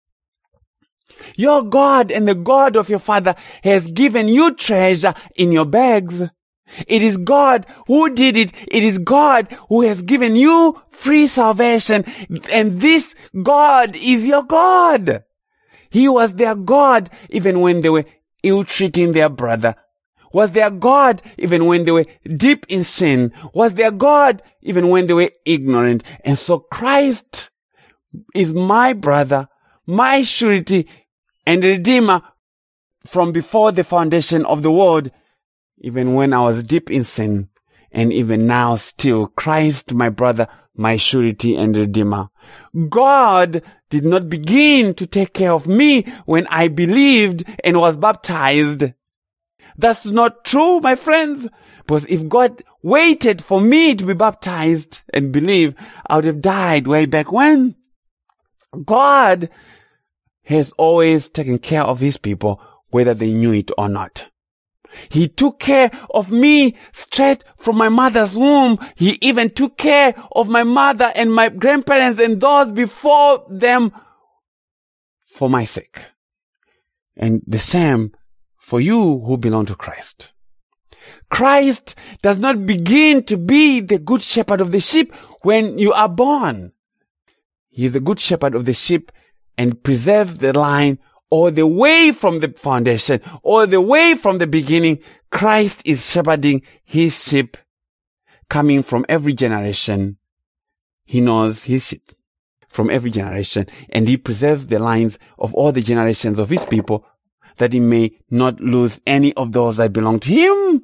Your God and the God of your father has given you treasure in your bags. It is God who did it. It is God who has given you free salvation. And this God is your God. He was their God even when they were ill-treating their brother. Was their God even when they were deep in sin. Was their God even when they were ignorant. And so Christ is my brother, my surety and Redeemer from before the foundation of the world, even when I was deep in sin, and even now still, Christ, my brother, my surety and Redeemer. God did not begin to take care of me when I believed and was baptized. That's not true, my friends. Because if God waited for me to be baptized and believe, I would have died way back when. God has always taken care of his people, whether they knew it or not. He took care of me straight from my mother's womb. He even took care of my mother and my grandparents and those before them for my sake. And the same for you who belong to Christ. Christ does not begin to be the good shepherd of the sheep when you are born. He is the good shepherd of the sheep and preserves the line all the way from the foundation, all the way from the beginning. Christ is shepherding his sheep coming from every generation. He knows his sheep from every generation, and he preserves the lines of all the generations of his people that he may not lose any of those that belong to him.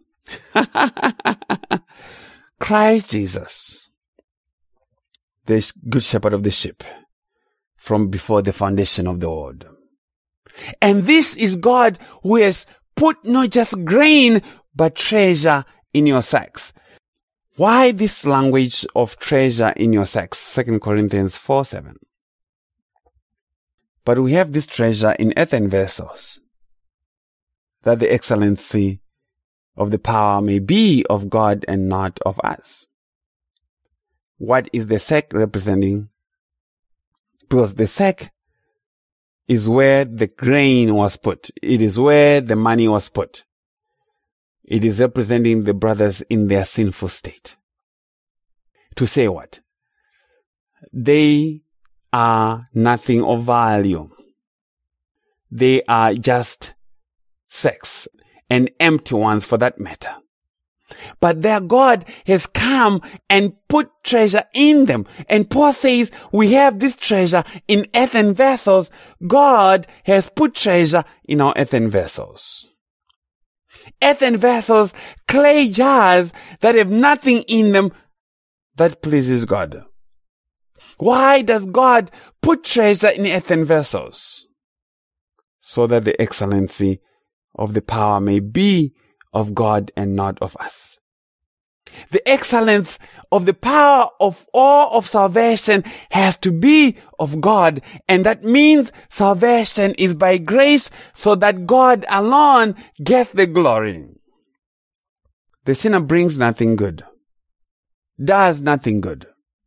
Christ Jesus, the good shepherd of the sheep from before the foundation of the world. And this is God who has put not just grain, but treasure in your sacks. Why this language of treasure in your sacks? Second Corinthians four seven. But we have this treasure in earthen vessels, that the excellency of the power may be of God and not of us. What is the sack representing? Because the sack is where the grain was put. It is where the money was put. It is representing the brothers in their sinful state. To say what? They are nothing of value. They are just sacks, and empty ones for that matter. But their God has come and put treasure in them. And Paul says, we have this treasure in earthen vessels. God has put treasure in our earthen vessels. Earthen vessels, clay jars that have nothing in them that pleases God. Why does God put treasure in earthen vessels? So that the excellency of the power may be of God and not of us. The excellence of the power of all of salvation has to be of God, and that means salvation is by grace, so that God alone gets the glory. The sinner brings nothing good. does nothing good.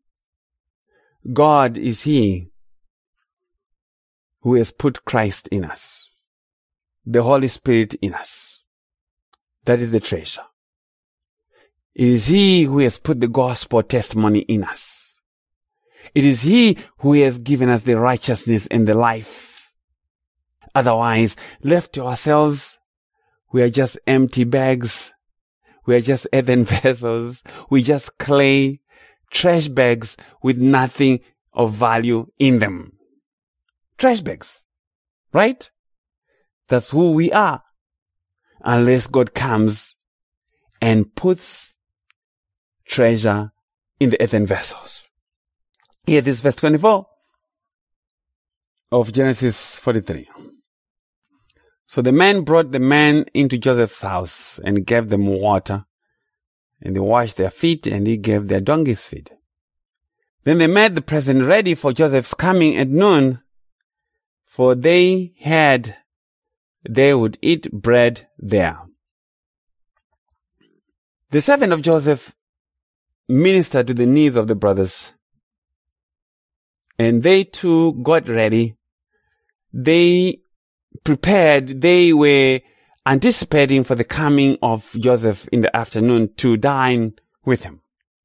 God is He who has put Christ in us, the Holy Spirit in us. That is the treasure. It is He who has put the gospel testimony in us. It is He who has given us the righteousness and the life. Otherwise, left to ourselves, we are just empty bags. We are just earthen vessels. We just clay, trash bags with nothing of value in them. Trash bags. Right? That's who we are. Unless God comes and puts treasure in the earthen vessels. Here this verse twenty-four of Genesis forty-three. So the man brought the man into Joseph's house and gave them water, and they washed their feet, and he gave their donkeys feed. Then they made the present ready for Joseph's coming at noon, for they had, they would eat bread there. The servant of Joseph ministered to the needs of the brothers, and they too got ready. They prepared, they were anticipating for the coming of Joseph in the afternoon to dine with him.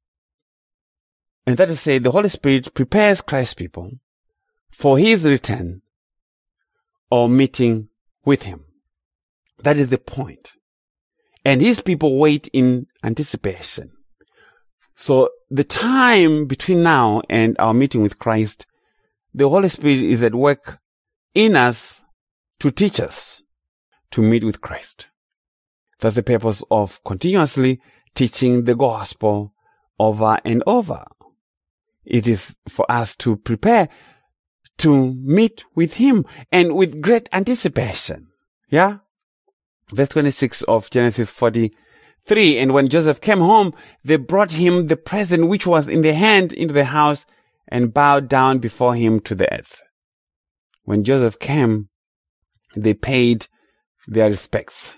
And that is to say, the Holy Spirit prepares Christ's people for His return or meeting with Him. That is the point. And His people wait in anticipation. So the time between now and our meeting with Christ, the Holy Spirit is at work in us to teach us to meet with Christ. That's the purpose of continuously teaching the gospel over and over. It is for us to prepare to meet with Him and with great anticipation. Yeah? Verse twenty-six of Genesis forty-three. And when Joseph came home, they brought him the present which was in their hand into the house and bowed down before him to the earth. When Joseph came, they paid their respects.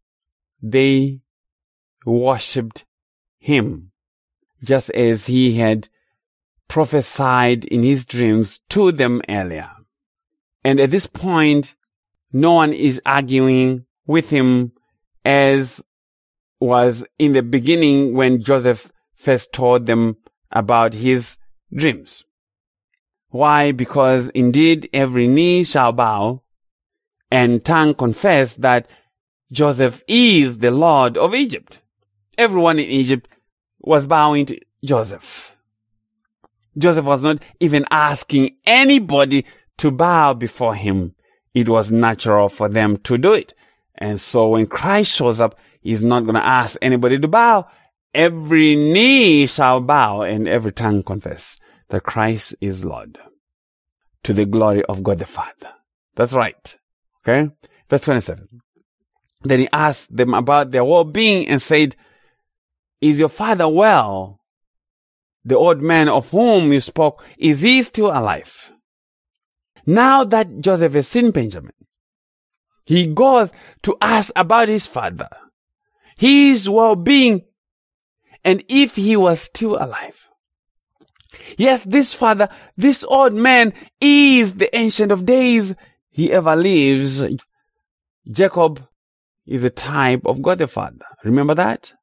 They worshipped him, just as he had prophesied in his dreams to them earlier. And at this point, no one is arguing with him, as was in the beginning when Joseph first told them about his dreams. Why? Because indeed every knee shall bow and tongue confess that Joseph is the Lord of Egypt. Everyone in Egypt was bowing to Joseph. Joseph was not even asking anybody to bow before him. It was natural for them to do it. And so when Christ shows up, He's not going to ask anybody to bow. Every knee shall bow and every tongue confess that Christ is Lord, to the glory of God the Father. That's right. Okay? Verse twenty-seven. Then He asked them about their well-being and said, "Is your father well? The old man of whom you spoke, is he still alive?" Now that Joseph has seen Benjamin, he goes to ask about his father, his well-being, and if he was still alive. Yes, this father, this old man, is the Ancient of Days. He ever lives. Jacob is a type of God the Father. Remember that?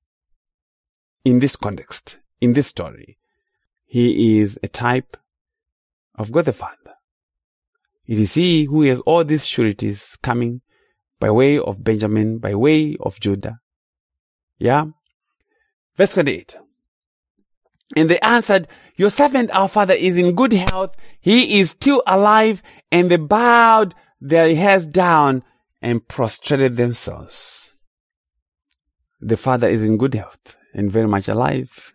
In this context, in this story, he is a type of God the Father. It is He who has all these sureties coming by way of Benjamin, by way of Judah. Yeah? Verse twenty-eight. And they answered, "Your servant, our father, is in good health. He is still alive." And they bowed their heads down and prostrated themselves. The father is in good health and very much alive.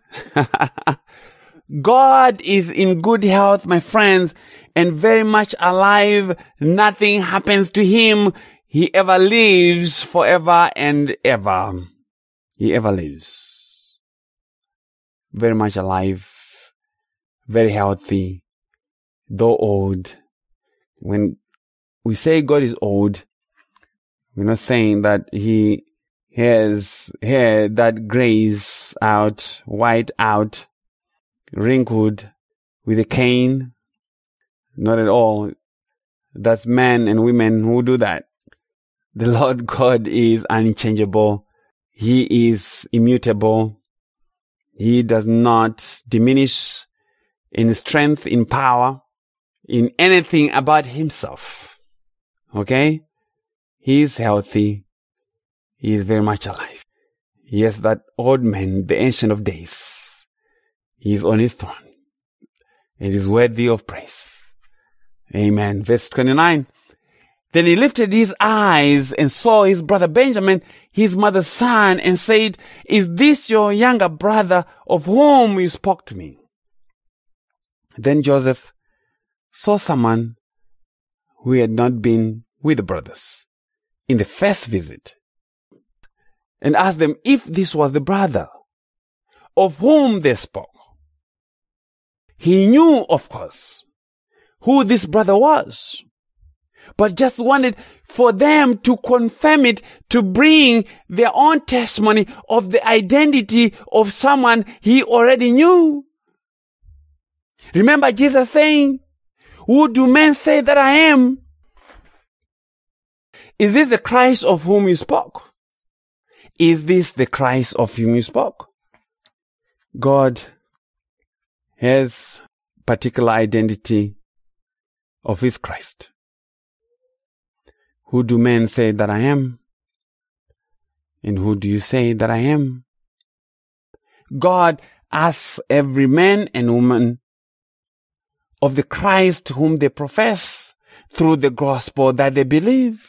God is in good health, my friends, and very much alive. Nothing happens to Him. He ever lives forever and ever. He ever lives. Very much alive, very healthy, though old. When we say God is old, we're not saying that He has hair that grays out, white out, wrinkled with a cane. Not at all. That's men and women who do that. The Lord God is unchangeable. He is immutable. He does not diminish in strength, in power, in anything about himself. Okay? He is healthy. He is very much alive. Yes, that old man, the Ancient of Days, he is on his throne. It is worthy of praise. Amen. Verse twenty-nine. Then he lifted his eyes and saw his brother Benjamin, his mother's son, and said, "Is this your younger brother of whom you spoke to me?" Then Joseph saw someone who had not been with the brothers in the first visit, and asked them if this was the brother of whom they spoke. He knew, of course, who this brother was, but just wanted for them to confirm it, to bring their own testimony of the identity of someone he already knew. Remember Jesus saying, "Who do men say that I am?" Is this the Christ of whom you spoke? Is this the Christ of whom you spoke? God has particular identity of his Christ. Who do men say that I am? And who do you say that I am? God asks every man and woman of the Christ whom they profess through the gospel that they believe,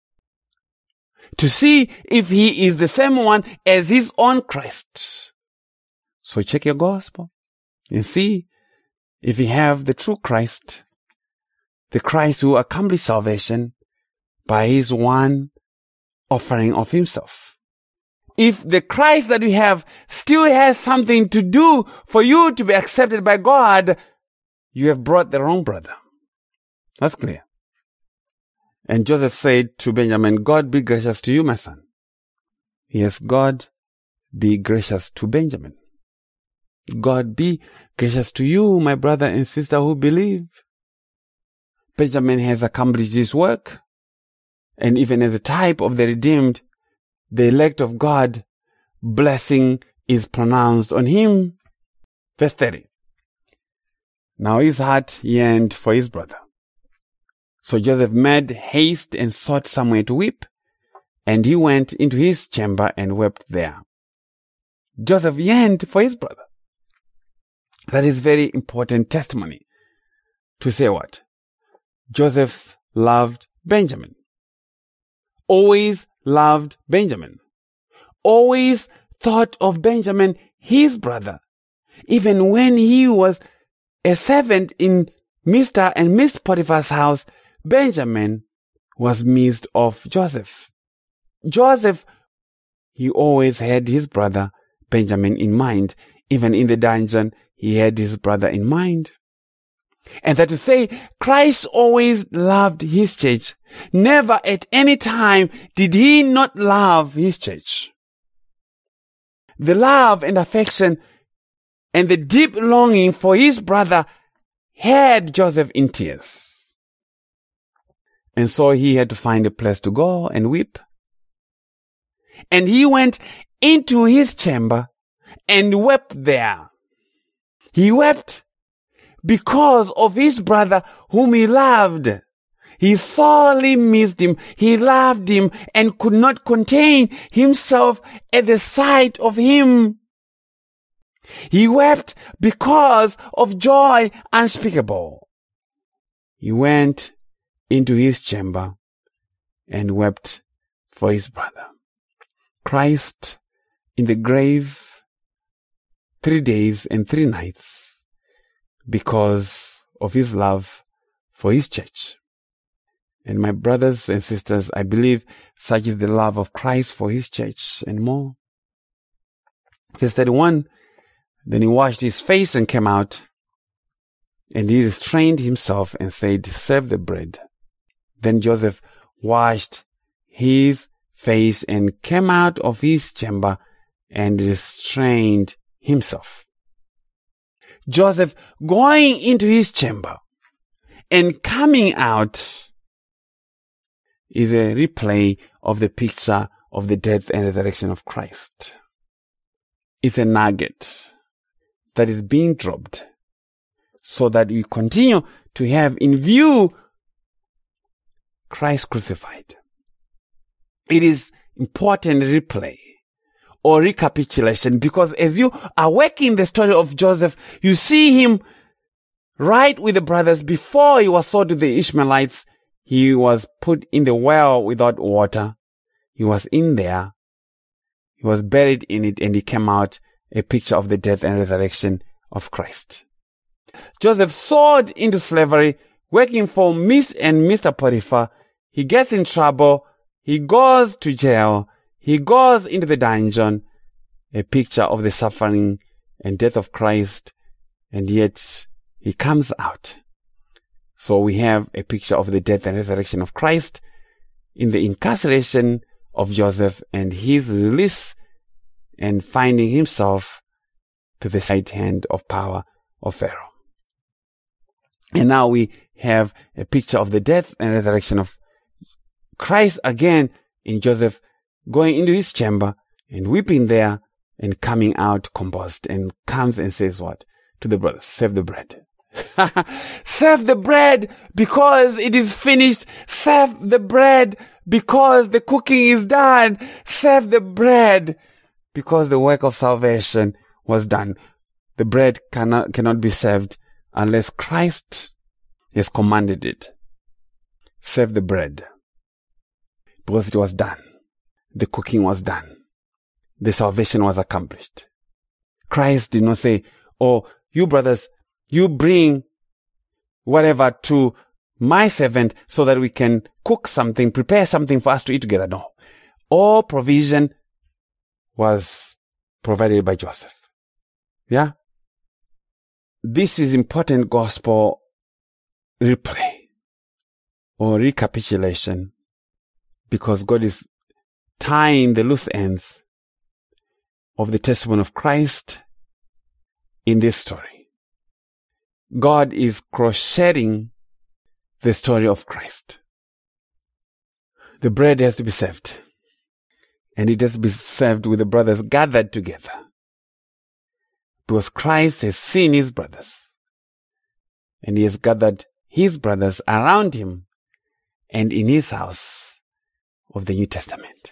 to see if he is the same one as his own Christ. So check your gospel and see if you have the true Christ, the Christ who accomplished salvation by his one offering of himself. If the Christ that we have still has something to do for you to be accepted by God, you have brought the wrong brother. That's clear. And Joseph said to Benjamin, "God be gracious to you, my son." Yes, God be gracious to Benjamin. God be gracious to you, my brother and sister who believe. Benjamin has accomplished his work. And even as a type of the redeemed, the elect of God, blessing is pronounced on him. Verse thirty. Now his heart yearned for his brother. So Joseph made haste and sought somewhere to weep, and he went into his chamber and wept there. Joseph yearned for his brother. That is very important testimony to say what? Joseph loved Benjamin. Always loved Benjamin. Always thought of Benjamin, his brother. Even when he was a servant in Mister and Miss Potiphar's house, Benjamin was midst of Joseph. Joseph, he always had his brother Benjamin in mind. Even in the dungeon, he had his brother in mind. And that to say, Christ always loved his church. Never at any time did he not love his church. The love and affection and the deep longing for his brother had Joseph in tears. And so he had to find a place to go and weep. And he went into his chamber and wept there. He wept because of his brother whom he loved. He sorely missed him. He loved him and could not contain himself at the sight of him. He wept because of joy unspeakable. He went into his chamber and wept for his brother. Christ in the grave three days and three nights because of his love for his church. And my brothers and sisters, I believe such is the love of Christ for his church and more. Verse thirty-one, then he washed his face and came out, and he restrained himself and said, "Serve the bread." Then Joseph washed his face and came out of his chamber and restrained himself. Joseph going into his chamber and coming out is a replay of the picture of the death and resurrection of Christ. It's a nugget that is being dropped so that we continue to have in view Christ crucified. It is important replay or recapitulation, because as you are working the story of Joseph, you see him right with the brothers. Before he was sold to the Ishmaelites, he was put in the well without water. He was in there. He was buried in it, and he came out a picture of the death and resurrection of Christ. Joseph sold into slavery, working for Miss and Mister Potiphar. He gets in trouble. He goes to jail. He goes into the dungeon, a picture of the suffering and death of Christ, and yet he comes out. So we have a picture of the death and resurrection of Christ in the incarceration of Joseph and his release and finding himself to the right hand of power of Pharaoh. And now we have a picture of the death and resurrection of Christ again in Joseph going into his chamber and weeping there and coming out composed, and comes and says what? To the brothers, serve the bread. Serve the bread because it is finished. Serve the bread because the cooking is done. Serve the bread because the work of salvation was done. The bread cannot, cannot be served unless Christ has commanded it. Serve the bread because it was done. The cooking was done. The salvation was accomplished. Christ did not say, oh, you brothers, you bring whatever to my servant so that we can cook something, prepare something for us to eat together. No. All provision was provided by Joseph. Yeah? This is important gospel replay or recapitulation, because God is tying the loose ends of the testimony of Christ in this story. God is crocheting the story of Christ. The bread has to be served, and it has to be served with the brothers gathered together, because Christ has seen his brothers, and he has gathered his brothers around him and in his house of the New Testament.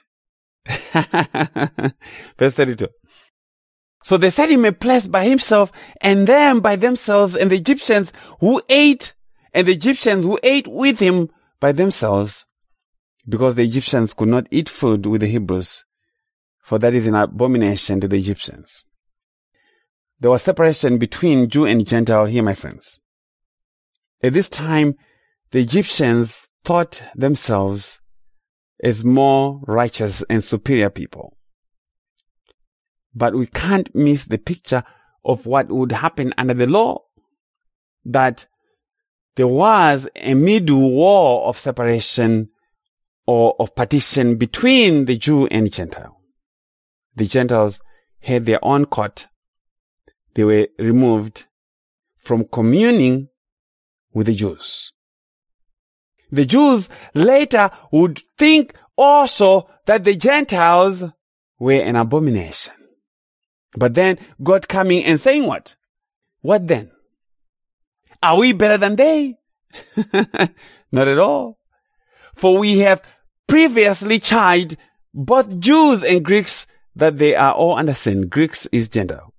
Verse thirty-two. So they set him a place by himself, and them by themselves, and the Egyptians who ate, and the Egyptians who ate with him by themselves, because the Egyptians could not eat food with the Hebrews, for that is an abomination to the Egyptians. There was separation between Jew and Gentile here, my friends. At this time, the Egyptians thought themselves as more righteous and superior people. But we can't miss the picture of what would happen under the law, that there was a middle wall of separation or of partition between the Jew and Gentile. The Gentiles had their own court. They were removed from communing with the Jews. The Jews later would think also that the Gentiles were an abomination. But then God coming and saying what? What then? Are we better than they? Not at all. For we have previously charged both Jews and Greeks that they are all under sin. Greeks is Gentile.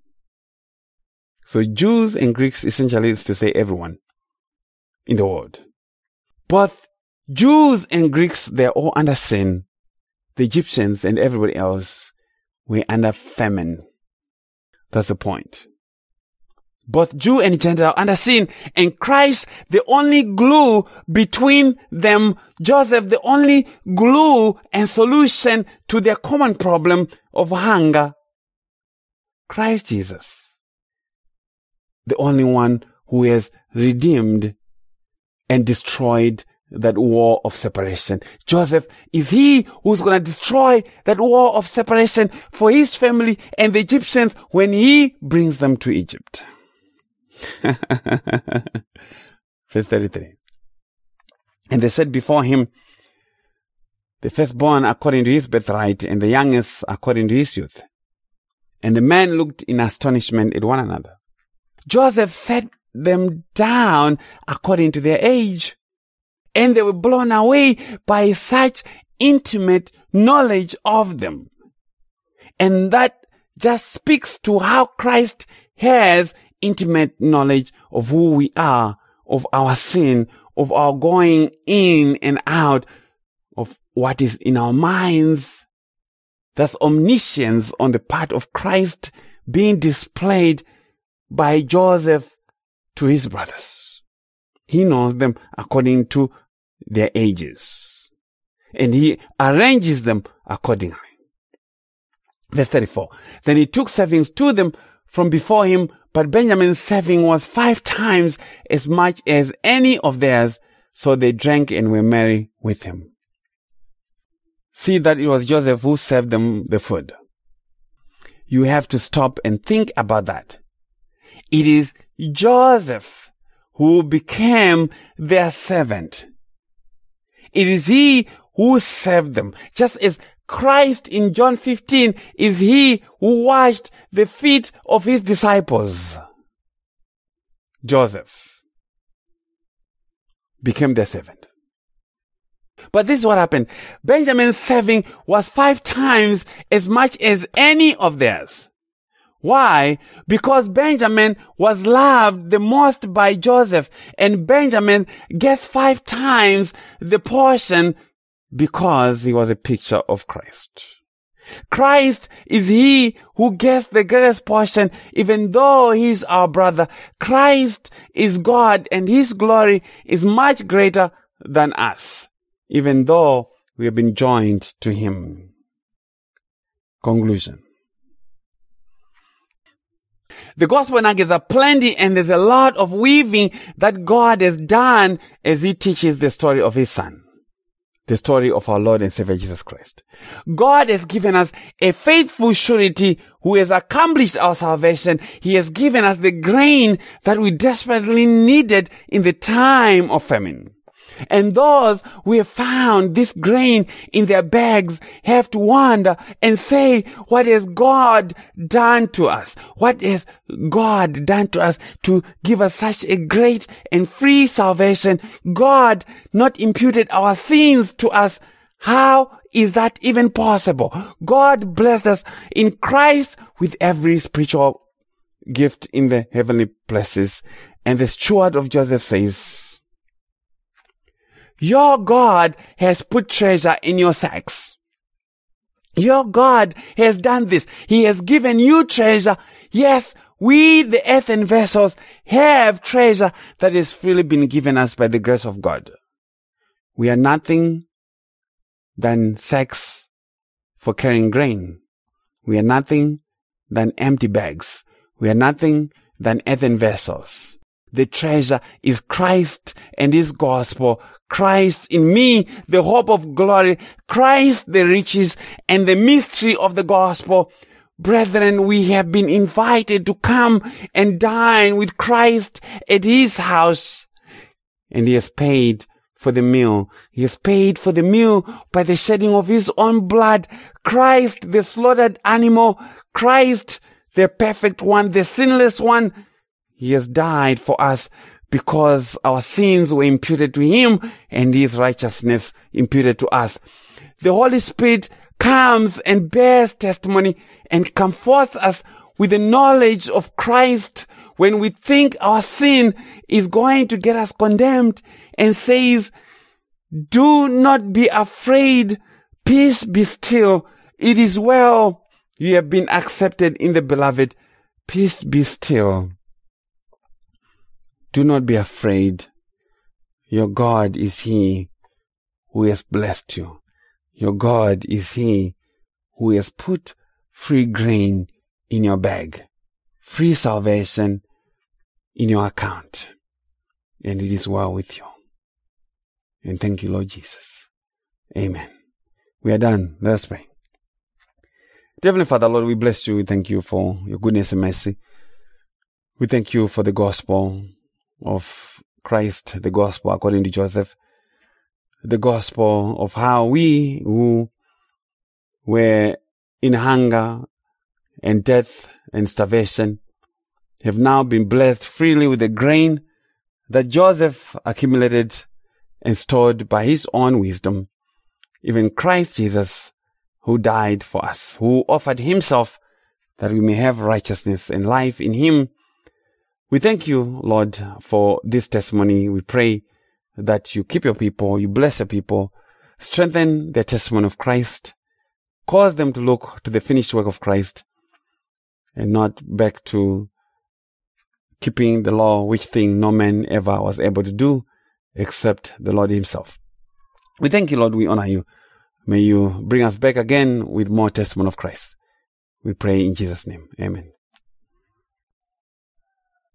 So Jews and Greeks essentially is to say everyone in the world. Both Jews and Greeks, they're all under sin. The Egyptians and everybody else were under famine. That's the point. Both Jew and Gentile under sin, and Christ, the only glue between them, Joseph, the only glue and solution to their common problem of hunger. Christ Jesus, the only one who has redeemed and destroyed that war of separation. Joseph is he who's going to destroy that war of separation for his family and the Egyptians when he brings them to Egypt. Verse thirty-three. And they set before him the firstborn according to his birthright, and the youngest according to his youth. And the men looked in astonishment at one another. Joseph set them down according to their age, and they were blown away by such intimate knowledge of them. And that just speaks to how Christ has intimate knowledge of who we are, of our sin, of our going in and out, of what is in our minds. That's omniscience on the part of Christ being displayed by Joseph to his brothers. He knows them according to their ages, and he arranges them accordingly. Verse thirty-four. Then he took servings to them from before him, but Benjamin's serving was five times as much as any of theirs, so they drank and were merry with him. See that it was Joseph who served them the food. You have to stop and think about that. It is Joseph who became their servant. It is he who served them. Just as Christ in John fifteen is he who washed the feet of his disciples. Joseph became their servant. But this is what happened. Benjamin's serving was five times as much as any of theirs. Why? Because Benjamin was loved the most by Joseph, and Benjamin gets five times the portion because he was a picture of Christ. Christ is he who gets the greatest portion, even though he's our brother. Christ is God, and his glory is much greater than us, even though we have been joined to him. Conclusion. The gospel nuggets are plenty, and there's a lot of weaving that God has done as he teaches the story of his son, the story of our Lord and Savior Jesus Christ. God has given us a faithful surety who has accomplished our salvation. He has given us the grain that we desperately needed in the time of famine. And those who have found this grain in their bags have to wonder and say, what has God done to us? What has God done to us to give us such a great and free salvation? God not imputed our sins to us. How is that even possible? God blessed us in Christ with every spiritual gift in the heavenly places. And the steward of Joseph says, your God has put treasure in your sacks. Your God has done this. He has given you treasure. Yes, we, the earthen vessels, have treasure that has freely been given us by the grace of God. We are nothing than sacks for carrying grain. We are nothing than empty bags. We are nothing than earthen vessels. The treasure is Christ and his gospel. Christ in me, the hope of glory. Christ, the riches and the mystery of the gospel. Brethren, we have been invited to come and dine with Christ at his house. And he has paid for the meal. He has paid for the meal by the shedding of his own blood. Christ, the slaughtered animal. Christ, the perfect one, the sinless one. He has died for us because our sins were imputed to him and his righteousness imputed to us. The Holy Spirit comes and bears testimony and comforts us with the knowledge of Christ when we think our sin is going to get us condemned, and says, do not be afraid. Peace be still. It is well. You have been accepted in the beloved. Peace be still. Do not be afraid. Your God is he who has blessed you. Your God is he who has put free grain in your bag, free salvation in your account. And it is well with you. And thank you, Lord Jesus. Amen. We are done. Let us pray. Heavenly Father, Lord, we bless you. We thank you for your goodness and mercy. We thank you for the gospel of Christ, the gospel according to Joseph, the gospel of how we who were in hunger and death and starvation have now been blessed freely with the grain that Joseph accumulated and stored by his own wisdom. Even Christ Jesus, who died for us, who offered himself that we may have righteousness and life in him. We thank you, Lord, for this testimony. We pray that you keep your people, you bless your people, strengthen their testimony of Christ, cause them to look to the finished work of Christ and not back to keeping the law, which thing no man ever was able to do except the Lord himself. We thank you, Lord. We honor you. May you bring us back again with more testimony of Christ. We pray in Jesus' name. Amen.